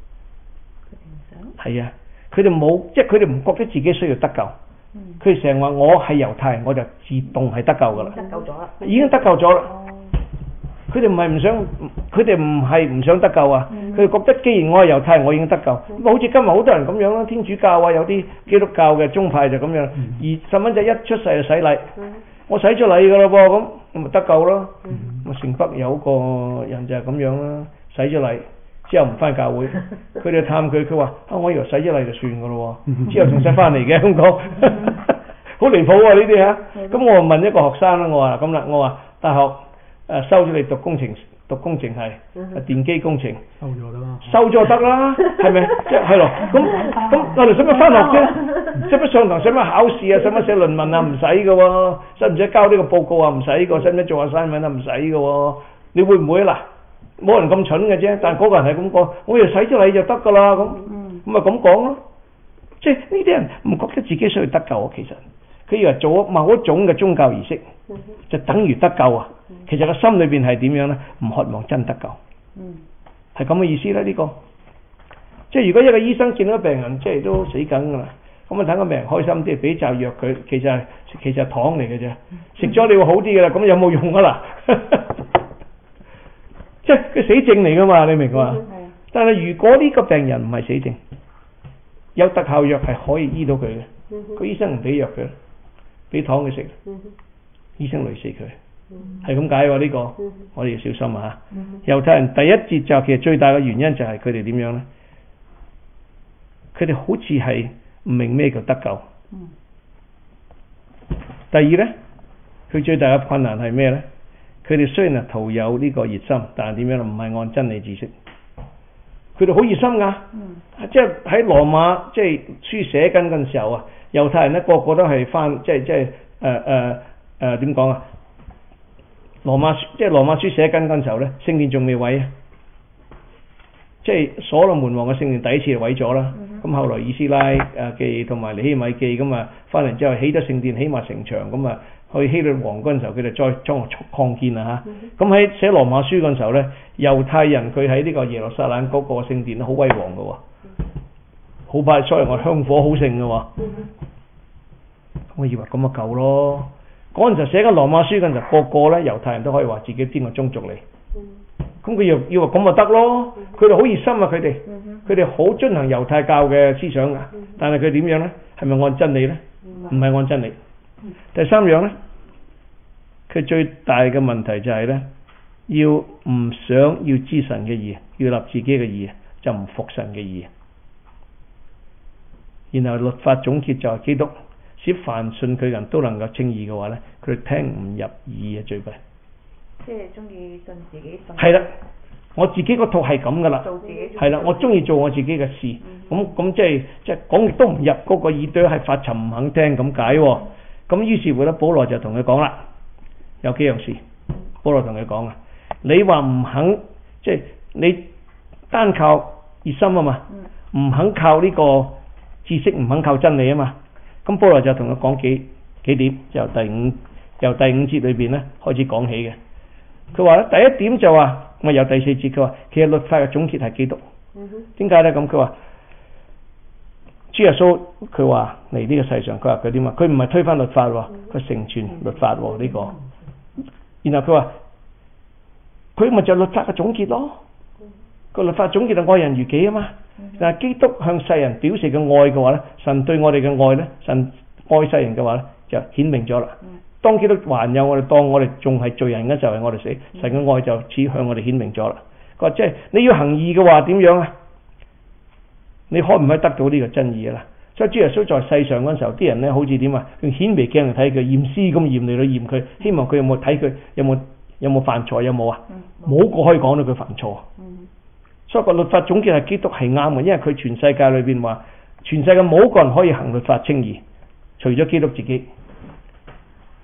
係啊，佢哋冇，即係佢哋唔覺得自己需要得救。佢哋成日話我係猶太人，我就自動係得救㗎啦。 得救咗啦， 已經得救咗啦。佢哋唔係唔想，佢哋唔係唔想得救啊！佢哋覺得既然我係猶太人，我已經得救。咁好似今日好多人咁樣啦，天主教啊，有啲基督教嘅宗派就咁樣，而細蚊仔一出世就洗禮，我洗咗禮㗎啦噃，咁咪得救咯。咁城北有個人就係咁樣啦，洗咗禮之後唔翻教會，佢哋探佢，佢話我以為洗咗禮就算㗎咯喎，之後仲使翻嚟嘅咁講，好離譜喎呢啲嚇。咁我問一個學生啦，我話咁啦，我話大學。收咗你讀工程係電機工程，收咗得啦，係咪？即係咯，咁我哋使乜翻學啫？使乜上堂？使乜考試啊？使乜寫論文啊？唔使㗎喎，使唔使交呢個報告啊？唔使㗎，使唔使做下 assignment 啊？唔使㗎喎。你會唔會嗱？冇人咁蠢嘅啫，但係嗰個人係咁講，我又洗咗禮就得㗎啦，咁咪咁講咯。即係呢啲人唔覺得自己需要得救啊，其實佢以為做某一種嘅宗教儀式就等於得救啊。其實個心裏邊係點樣咧？唔渴望真得救，係咁嘅意思咧。呢個即係如果一個醫生見到病人即係都死緊㗎啦，咁啊等個病人開心啲，俾紮藥佢，其實係糖嚟嘅啫，食咗你會好啲㗎啦。咁有冇用啊嗱？即係佢死症嚟㗎嘛，你明嘛？但係如果呢個病人唔係死症，有特效藥係可以醫到佢嘅，個醫生唔俾藥佢，俾糖佢食，醫生累死佢。係咁解喎，呢個我哋要小心啊！猶太人第一節就其實最大嘅原因就係佢哋點樣咧？佢哋好似係唔明咩叫得救。第二咧，佢最大嘅困難係咩咧？佢哋雖然係徒有呢個熱心，但係點樣咧？唔係按真理知識。佢哋好熱心㗎，即係喺羅馬即係書寫緊嘅時候啊，猶太人咧個個都係翻即係點講啊？羅馬書寫緊嗰陣時候咧，聖殿仲未毀啊，即係所羅門王嘅聖殿第一次就毀咗啦。咁後來以斯拉記同埋尼希米記咁啊，翻嚟之後起咗聖殿，起埋城牆咁啊，去希律王嗰陣時候佢哋再將擴建啊嚇。咁喺寫羅馬書嗰陣時候咧，猶太人佢喺呢個耶路撒冷嗰個聖殿好威煌嘅喎，好派所以我香火好盛嘅喎。我以為咁啊夠咯。嗰陣時寫緊羅馬書嗰陣時，個個咧猶太人都可以話自己邊個宗族嚟，咁佢要話咁咪得咯。佢哋好熱心啊，佢哋好遵行猶太教嘅思想㗎，但係佢點樣咧？係咪按真理咧？唔係按真理。第三樣咧，佢最大嘅問題就係咧，要唔想要知神嘅義，要立自己嘅義，就唔服神嘅義。然後律法總結就係基督。使凡信佢人都能夠稱義嘅話咧，佢哋聽唔入耳嘅最弊。 即係中意信自己信。 係啦，我自己嗰套係咁噶啦。 做自己。 係啦，我中意做我自己嘅事。咁即係講亦都唔入嗰個耳朵，係發沉唔肯聽咁解喎。咁於是乎咧，保羅就同佢講啦，有幾樣事。保羅同佢講啊，你話唔肯，即係你單靠熱心啊嘛，唔肯靠呢個知識，唔肯靠真理啊嘛。咁保羅就同佢講幾點，由第五節裏邊咧開始講起嘅。佢話咧，第一點就話，我由第4節佢話，其實律法嘅總結係基督。點解咧？咁佢話主耶穌佢話嚟呢個世上，佢話佢點啊？佢唔係推翻律法喎，佢成全律法喎呢個。然後佢話佢咪就律法嘅總結咯。個律法總結係愛人如己啊嘛。但係基督向世人表示嘅愛嘅話咧，神對我哋嘅愛咧，神愛世人嘅話咧，就顯明咗啦。當基督還有我哋，當我哋仲係罪人嘅時候，係我哋死，神嘅愛就似向我哋顯明咗啦。佢話即係你要行義嘅話，點樣啊？你可唔可以得到呢個真義啊？所以主耶穌在世上嗰陣時候，啲人咧好似點啊？用顯微鏡嚟睇佢，驗屍咁驗嚟到驗佢，希望佢有冇睇佢有冇犯錯，有冇啊？冇個可以講到佢犯錯。所以個律法總結係基督係啱嘅，因為佢全世界裏邊話，全世界冇一個人可以行律法稱義，除咗基督自己。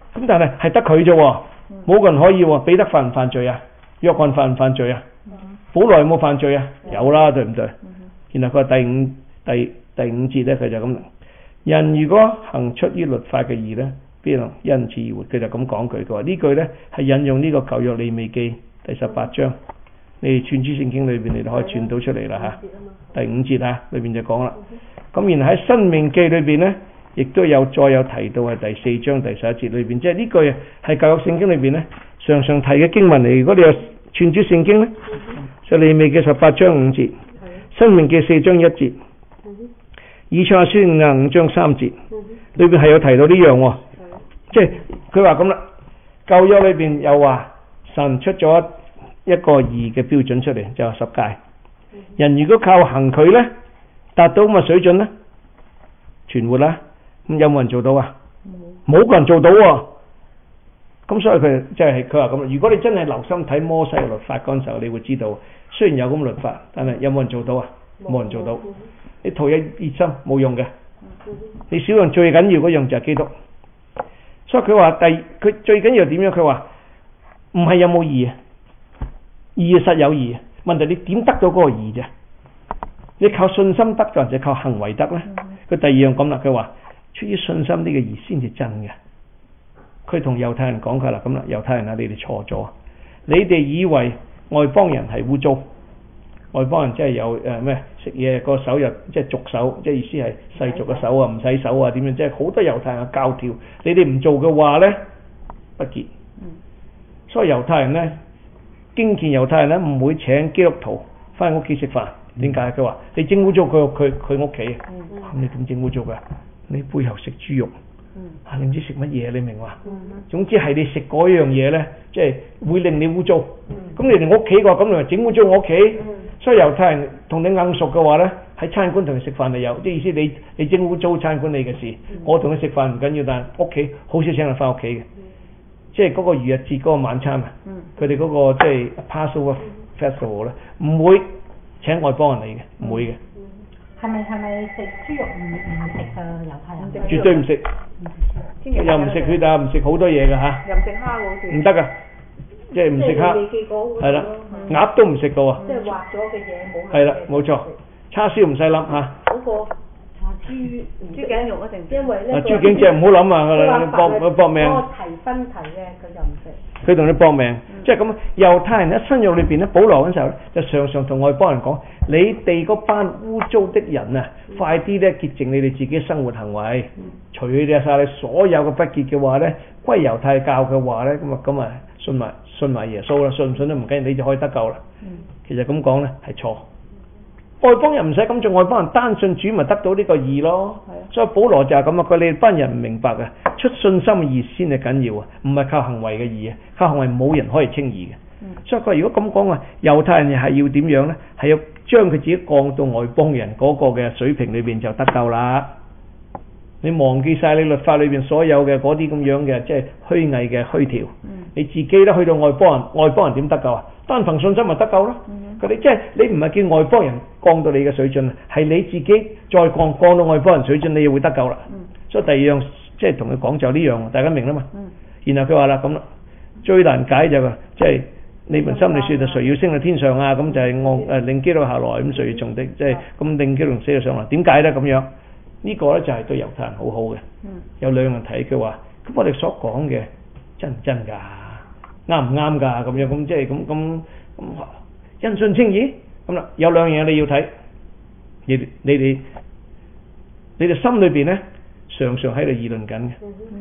咁但係得佢啫喎，冇個人可以喎。彼得犯唔犯罪啊？約翰犯唔犯罪啊？保羅有冇犯罪啊？有啦，對唔對？然後佢話第五節咧，佢就咁。人如果行出於律法嘅義咧，必能因此而活。佢就咁講句，佢話呢句咧係引用呢個舊約利未記第18章。你哋串珠聖經裏邊，你哋可以串到出嚟啦嚇。第五節啊，裏邊就講啦。咁然後喺申命記裏邊咧，亦都再有提到係第4章第11節裏邊，即係呢句係舊約聖經裏邊咧常常提嘅經文嚟。如果你有串珠聖經咧，就利未記18章5節，申命記4章1節，以賽亞書55章3節，裏邊係有提到呢樣喎。即係佢話咁啦，舊約裏邊又話神出咗一個義嘅標準出嚟，就係十誡。人如果靠行佢咧，達到咁嘅水準咧，存活啦。咁有冇人做到啊？冇個人做到喎。咁所以佢即係佢話咁。如果你真係留心睇摩西嘅律法嗰陣時候，你會知道，雖然有咁嘅律法，但係有冇人做到啊？冇人做到。你圖一熱心冇用嘅。你小人最緊要嗰樣就係基督。所以佢話佢最緊要點樣？佢話唔係有冇義啊？義實有義，問題你點得到嗰個義啫？你靠信心得就，還是靠行為得咧？佢第二樣咁啦，佢話出於信心呢個義先至真嘅。佢同猶太人講佢啦，咁啦，猶太人啊，你哋錯咗，你哋以為外邦人係污糟，外邦人即係有食嘢個手又即係俗手，即係意思係世俗嘅手啊，唔洗手啊，點樣？即係好多猶太人嘅教條，你哋唔做嘅話咧，不潔。所以猶太人咧。經見猶太人咧唔會請基督徒翻屋企食飯，點解？佢話你整污糟佢屋企，你點整污糟㗎？你背後食豬肉，你唔知食乜嘢，你明嘛？總之係你食嗰樣嘢咧，即係會令你污糟。咁你嚟我屋企嘅話，咁你咪整污糟我屋企。所以猶太人同你硬熟嘅話咧，喺餐館同你食飯就有，即係意思你整污糟餐館你嘅事，我同你食飯唔緊要，但係屋企好少請人翻屋企嘅。即係嗰個逾越節嗰個晚餐啊，佢哋嗰個即係 Passover Festival 咧，唔會請外邦人嚟嘅，唔會嘅。 係咪食豬肉唔食嘅猶太人？ 絕對唔食，又唔食血啊，唔食好多嘢㗎嚇。 又唔食蝦好似。唔得㗎，即係唔食蝦。係啦，鴨都唔食㗎喎。 即係滑咗嘅嘢冇。 係啦，冇錯，叉燒唔使諗嚇。 嗰個豬頸肉一定，因為咧豬頸脊唔好諗啊，佢搏命。 嗰個提分提嘅佢就唔食。 佢同你搏命，即係咁。猶太人喺新約裏邊咧，保羅嗰陣時候咧，就常常同外邦人講：你哋嗰班污糟的人啊，快啲咧潔淨你哋自己生活行為，除你哋晒你所有嘅不潔嘅話咧，歸猶太教嘅話咧，咁啊信埋耶穌啦，信唔信都唔緊要，你就可以得救啦。其實咁講咧係錯。外邦人唔使咁做，外邦人單信主咪得到呢個義咯。所以保羅就係咁啊，佢哋班人唔明白啊，出信心嘅義先係緊要啊，唔係靠行為嘅義啊，靠行為冇人可以稱義嘅。所以佢如果咁講啊，猶太人係要點樣咧？係要將佢自己降到外邦人嗰個嘅水平裏邊就得救啦。你忘記晒你律法裏邊所有嘅嗰啲咁樣嘅即係虛偽嘅虛條，你自己都去到外邦人點得救啊？單憑信心咪得救咯。佢哋即係你唔係叫外邦人降到你嘅水準啊，係你自己再降到外邦人水準，你又會得救啦。所以第二樣即係同佢講就呢樣，大家明啦嘛。然後佢話啦咁啦，最難解就係即係你們心裏説就誰要升到天上啊？咁就係令基督下來，咁誰要從的即係咁令基督死咗上來？點解咧咁樣？呢個咧就係對猶太人好好嘅。有兩樣睇，佢話咁我哋所講嘅真唔真㗎？啱唔啱㗎？咁樣咁即係咁因信稱義咁啦。有兩樣嘢你要睇，你哋心裏邊咧常常喺度議論緊嘅。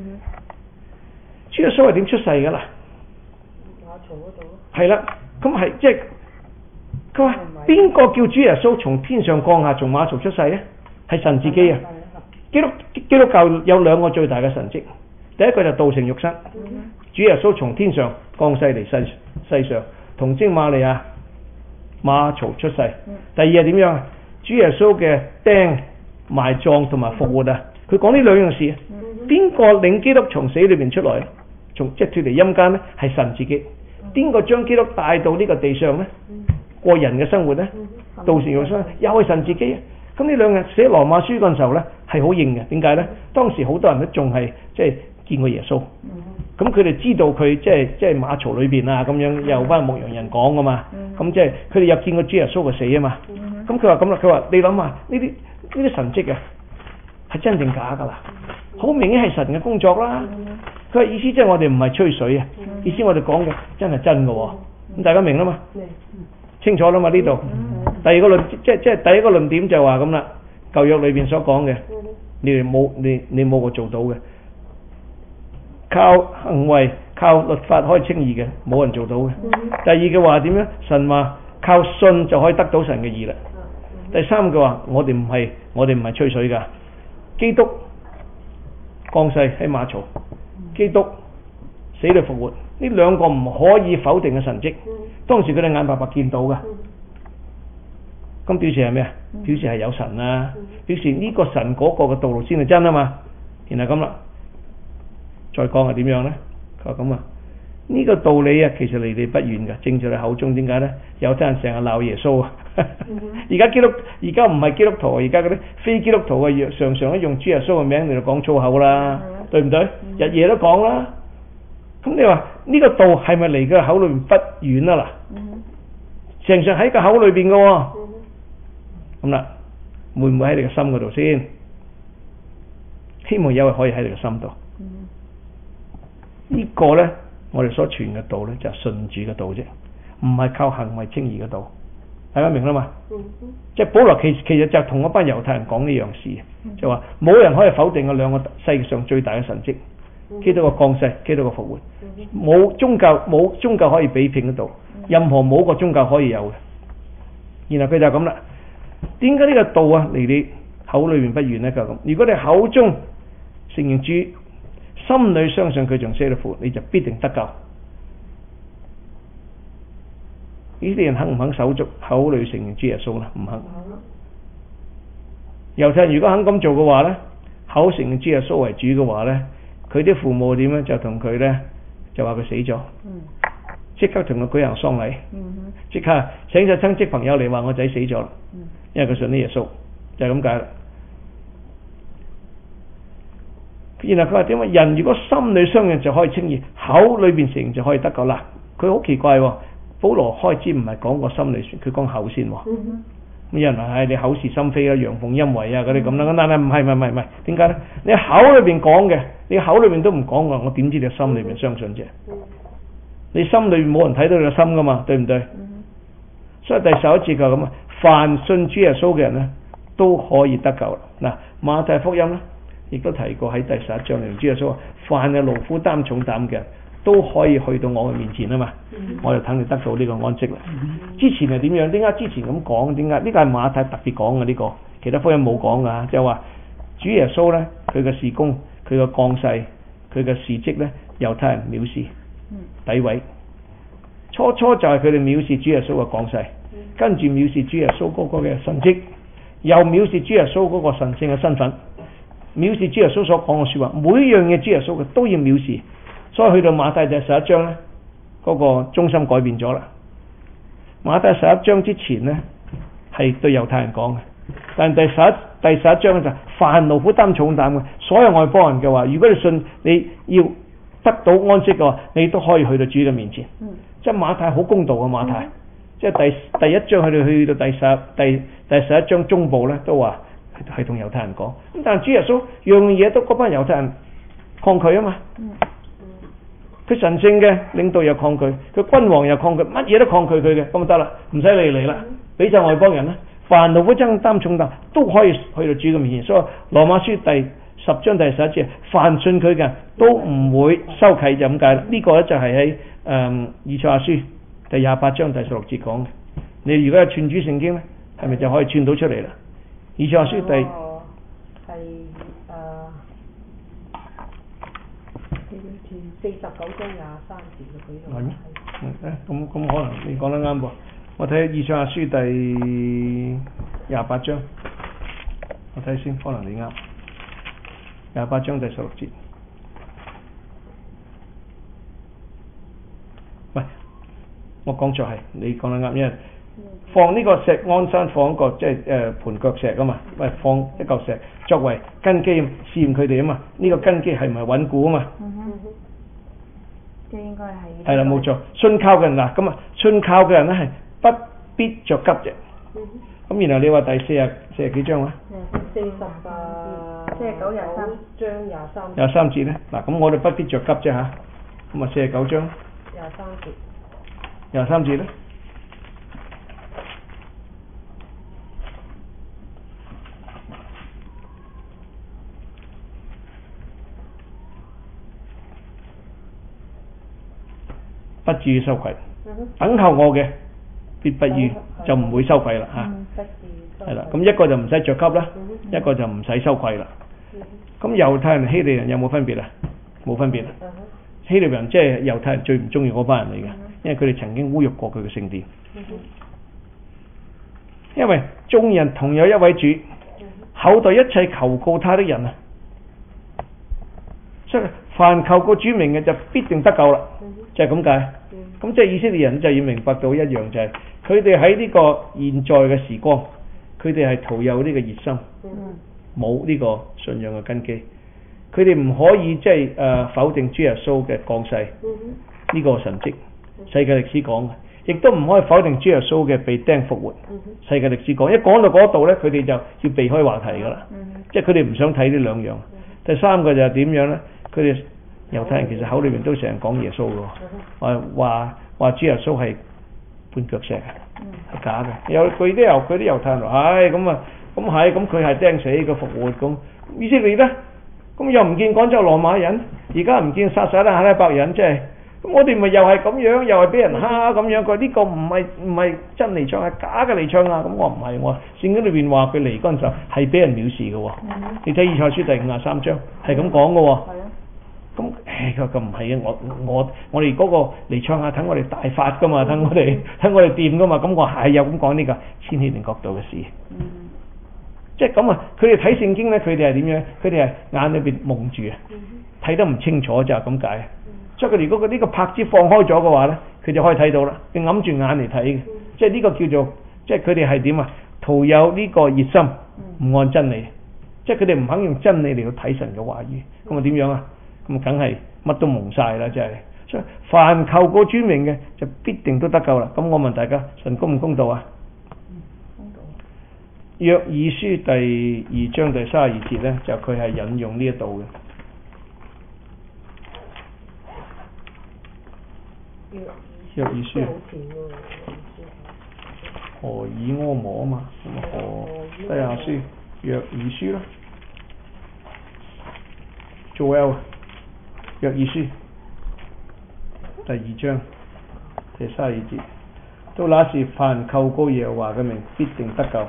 主耶穌係點出世㗎啦？ 馬槽嗰度。係啦，咁係即係佢話邊個叫主耶穌從天上降下，從馬槽出世咧？係神自己啊！基督教有兩個最大嘅神蹟，第一個就道成肉身，主耶穌從天上降世嚟世上，童貞瑪利亞馬槽出世。第二係點樣啊？主耶穌嘅釘埋葬同埋復活啊！佢講呢兩樣事，邊個領基督從死裏邊出來？即係脫離陰間咧，係神自己。邊個將基督帶到呢個地上咧？過人嘅生活咧？道成肉身又係神自己。咁呢兩日寫羅馬書嗰陣時候咧，係好應嘅。點解咧？當時好多人都仲係即係見過耶穌。咁佢哋知道佢即係馬槽裏邊啊咁樣，有班牧羊人講噶嘛。咁即係佢哋有見過主耶穌嘅死啊嘛。咁佢話咁啦，佢話你諗下呢啲神蹟啊係真定假㗎啦？好明顯係神嘅工作啦。佢話意思即係我哋唔係吹水啊，意思我哋講嘅真係真嘅喎。咁大家明啦嘛？清楚啦嘛呢度。第二個論即係第一個論點就話咁啦，舊約裏邊所講嘅，你冇個做到嘅。靠行為、靠律法可以稱義嘅，冇人做到嘅。第二嘅話點樣？神話靠信就可以得到神嘅義啦。第三嘅話，我哋唔係吹水㗎。基督降世喺馬槽，基督死裏復活，呢兩個唔可以否定嘅神蹟，當時佢哋眼白白見到㗎。咁表示係咩啊？表示係有神啊，表示呢個神嗰個嘅道路先係真啊嘛。然後咁啦。再講係點樣呢？佢話咁啊，呢個道理啊，其實離你不遠嘅，正在你口中。點解呢？有啲人成日鬧耶穌啊！而家唔係基督徒，而家嗰啲非基督徒啊，常常都用主耶穌嘅名嚟到講粗口啦，對唔對？日夜都講啦。咁你話呢個道係咪離佢口裏面不遠啊？嗱，常常喺個口裏邊嘅喎。咁啦，會唔會喺你嘅心嗰度先？希望有日可以喺你嘅心度。呢個呢，我哋所傳嘅道呢，就係信主嘅道啫，唔係靠行為稱義嘅道。大家明啦嘛？即係保羅其實就同一班猶太人講呢樣事，就話冇人可以否定嘅兩個世界上最大嘅神蹟，基督嘅降世，基督嘅復活，冇宗教可以比拼得到，任何冇個宗教可以有嘅。然後佢就咁啦，點解呢個道啊離你口裏面不遠呢？就咁，如果你口中承認主，心裏相信佢仲死裏復活，你就必定得救。呢啲人肯唔肯手足口裏承認主耶穌呢？唔肯。猶太人如果肯咁做嘅話呢，口承認主耶穌為主嘅話呢，佢啲父母點樣就同佢呢，就話佢死咗，即刻同佢舉行喪禮，即刻請晒親戚朋友嚟話我仔死咗啦，因為佢信啲耶穌，就係咁解啦。然後佢話點啊？人如果心裏相信就可以稱義，口裏邊承認就可以得救啦。佢好奇怪喎，保羅開始唔係講個心裏算，佢講口先喎。咁有人話係你口是心非啊、陽奉陰違啊嗰啲咁啦，但係唔係，點解咧？你口裏邊講嘅，你口裏邊都唔講嘅，我點知你心裏邊相信啫？你心裏邊冇人睇到你個心噶嘛，對唔對？所以第11節就咁啊，凡信主耶穌嘅人咧都可以得救啦。嗱，馬太福音咧，亦都提過喺第11章裏，主耶穌話：凡係勞苦擔重擔嘅人都可以去到我嘅面前啊嘛，我就等你得到呢個安息啦。之前係點樣？點解之前咁講？點解呢個係馬太特別講嘅呢個？其他福音冇講噶，就係話主耶穌咧，佢嘅事工、佢嘅降世、佢嘅事蹟咧，猶太人藐視、詆毀。初就係佢哋藐視主耶穌嘅降世，跟住藐視主耶穌嗰個嘅神蹟，又藐視主耶穌嗰個神聖嘅身份。藐視主耶穌所講嘅說話，每樣嘢主耶穌嘅都要藐視，所以去到馬太第11章呢，嗰個中心改變咗啦。馬太11章之前呢，係對猶太人講嘅，但第11章就凡勞苦擔重擔嘅所有外邦人嘅話，如果你信你要得到安息嘅話，你都可以去到主嘅面前。即係馬太好公道嘅馬太，即係第1章去到第11章中部呢，都話係同猶太人講，咁但係主耶穌樣嘢都嗰班猶太人抗拒啊嘛，佢神聖嘅領導又抗拒，佢君王又抗拒，乜嘢都抗拒佢嘅，咁就得啦，唔使理你啦，俾晒外邦人啦，凡勞苦擔重擔都可以去到主嘅面前。所以羅馬書第10章第11節，凡信佢嘅都唔會羞愧，就咁解啦。呢個咧就係喺以賽亞書第28章第16節講嘅。你如果係串主聖經咧，係咪就可以串到出嚟啦？以賽亞書第係49章23節嘅佢度。 咁可能你講得啱噃。我睇以賽亞書第28章，我睇先，可能你啱。28章第16節。喂，我講錯係，你講得啱，因為放呢個石安山放一個即係盤腳石啊嘛，咪放一嚿石作為根基試驗佢哋啊嘛，呢、個根基係唔係穩固啊嘛？ 即係應該係。 係啦，冇錯，信靠嘅人嗱，咁啊，信靠嘅人咧係不必着急啫。咁然後你話第四十幾章啊 49、23。 23節咧，嗱咁我哋不必着急啫嚇，咁啊49章23節咧。不至於羞愧，等候我嘅必不於就唔會羞愧啦嚇。係啦，咁一個就唔使着急啦，一個就唔使羞愧啦。咁猶太人、希利人有冇分別啊？冇分別啊。希利人即係猶太人最唔中意嗰班人嚟嘅，因為佢哋曾經侮辱過佢嘅聖殿。因為眾人同有一位主，厚待一切求告他的人啊，所以凡求告主名嘅就必定得救啦，就係咁解。咁即係以色列人就要明白到一樣，就係佢哋喺呢個現在嘅時光，佢哋係徒有呢個熱心，冇呢個信仰嘅根基，佢哋唔可以即係否定主耶穌嘅降世呢個神蹟，世界歷史講嘅，亦都唔可以否定主耶穌嘅被釘復活，世界歷史講。一講到嗰度呢，佢哋就要避開話題㗎啦，即係佢哋唔想睇呢兩樣。第三個就係點樣呢？佢哋猶太人其實口裏面都成日講耶穌嘅喎，話主耶穌係絆腳石嘅，係假嘅。有佢啲猶太人話，咁啊，咁係，咁佢係釘死個復活咁。以色列咧，咁又唔見趕走羅馬人，而家唔見殺晒啦阿拉伯人，即係咁我哋咪又係咁樣，又係俾人蝦咁樣。佢呢個唔係真離唱，係假嘅離唱啊！咁我唔係，我聖經裏邊話佢嚟嗰陣時候係俾人藐視嘅喎。你睇以賽書第53章係咁講嘅喎。咁佢唔係啊！我哋嗰個嚟唱下，等我哋大發噶嘛，等我哋掂噶嘛。咁我係有咁講呢個千禧年國度嘅事。即係咁啊！佢哋睇聖經咧，佢哋係點樣？佢哋係眼裏邊蒙住啊，睇得唔清楚就係咁解。所以佢哋如果呢個拍子放開咗嘅話咧，佢就可以睇到啦。佢揞住眼嚟睇嘅，即係呢個叫做即係佢哋係點啊？徒有呢個熱心，唔按真理，即係佢哋唔肯用真理嚟去睇神嘅話語。咁啊點樣啊？咁梗係乜都蒙晒啦，真係。所以凡求過主名嘅就必定都得救啦。咁我問大家，神公唔公道啊？公道。約珥書第2章第32節咧，就佢係引用呢一度嘅。約珥書。何以柯摩啊嘛，何西阿書、約珥書啦。Joel。約珥書第2章第32節，到那時凡求告耶和華嘅名，必定得救。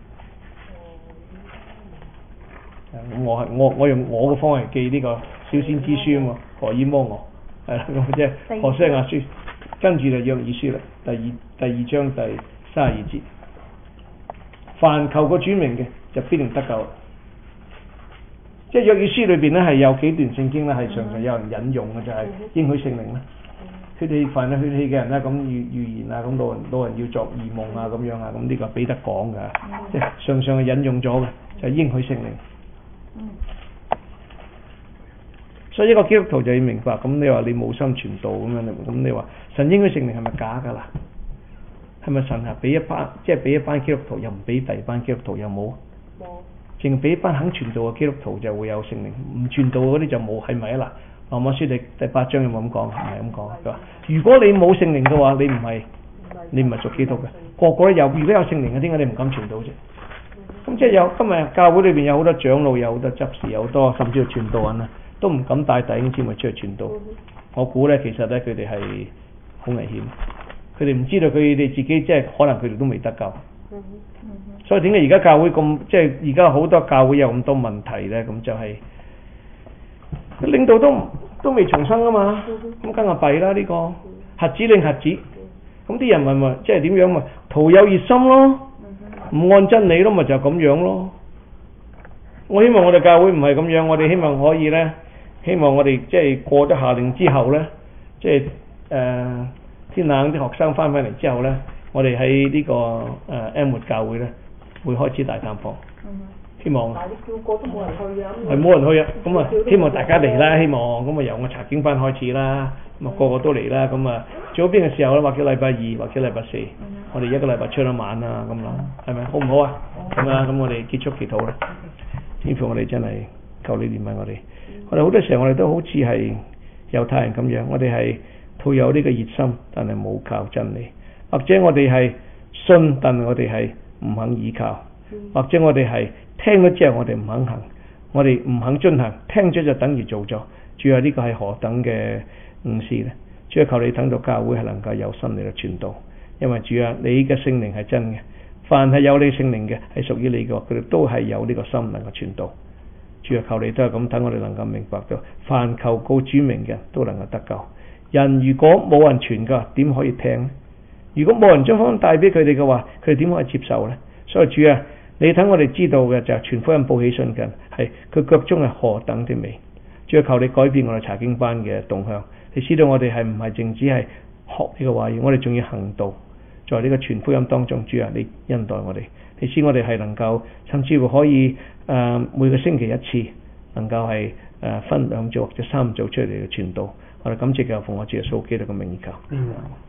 我用我嘅方式記呢個小先知書啊嘛，何以摩俄係啦，咁即係何西阿書，跟住就約珥書啦，第二章第32節，凡求過主名嘅就必定得救。即係約珥書裏邊咧係有幾段聖經咧係常常有人引用嘅，就係應許聖靈啦。血氣犯咗血氣嘅人咧，咁預言啊，咁老人要作異夢啊，咁樣啊，咁呢個彼得講嘅，即係常常係引用咗嘅，就係應許聖靈。所以一個基督徒就要明白，咁你話你冇心傳道咁樣，咁你話神應許聖靈係咪假㗎啦？係咪神係俾一班基督徒，又唔俾第二班基督徒又冇？冇。淨係俾一班肯傳道嘅基督徒就會有聖靈，唔傳道嗰啲就冇，係咪啊？嗱，羅馬書第8章有冇咁講？係咪咁講？佢話：如果你冇聖靈嘅話，你唔係屬基督嘅。個個都有，如果有聖靈嘅，點解你唔敢傳道啫？咁即係有今日教會裏邊有好多長老，有好多執事，有好多甚至係傳道人啊，都唔敢帶弟兄姊妹出去傳道。我估咧，其實咧佢哋係好危險，佢哋唔知道佢哋自己即係可能佢哋都未得救。所以點解而家教會咁，即係而家好多教會有咁多問題咧？咁就係領導都未重生啊嘛，咁梗係弊啦呢個瞎子領瞎子，咁啲人咪即係點樣咪徒有熱心咯，唔按真理咯，咪就咁樣咯。我希望我哋教會唔係咁樣，我哋希望可以咧，希望我哋即係過咗夏令之後咧，即係天冷啲學生翻嚟之後咧。 我哋喺呢個M 活教會咧會開始大探訪，希望但係你叫過都冇人去啊， 係冇人去啊，咁啊希望大家嚟啦，希望咁啊由我查經班開始啦，咁啊個個都嚟啦，咁啊最好邊個時候咧？或者禮拜二，或者禮拜四，我哋一個禮拜出一晚啊，咁啦，係咪好唔好啊？咁啊，咁我哋結束祈禱啦。天父，我哋真係求你憐憫我哋。我哋好多時候我哋都好似係猶太人咁樣，我哋係抱有呢個熱心，但係冇靠真理，或者我哋係信，但係我哋係唔肯依靠，或者我哋係聽咗之後我哋唔肯行，我哋唔肯遵行，聽咗就等於做咗。主啊，呢個係何等嘅誤事呢？主啊，求你等到教會係能夠有心嚟到傳道，因為主啊，你嘅聖靈係真嘅，凡係有你聖靈嘅係屬於你嘅，佢哋都係有呢個心能夠傳道。主啊，求你都係咁等我哋能夠明白到，凡求告主名嘅人都能夠得救。人如果冇人傳噶，點可以聽呢？如果冇人將福音帶俾佢哋嘅話，佢哋點可以接受呢？所以主啊，你等我哋知道嘅就係傳福音報喜信嘅人係佢腳中係何等的美。主啊，求你改變我哋查經班嘅動向，你知道我哋係唔係淨止係學呢個話語，我哋仲要行道，在呢個傳福音當中。主啊，你恩待我哋，你知我哋係能夠甚至乎可以每個星期一次能夠係分2組或者3組出嚟嘅傳道。我哋感謝嘅奉我主耶穌基督嘅名而求。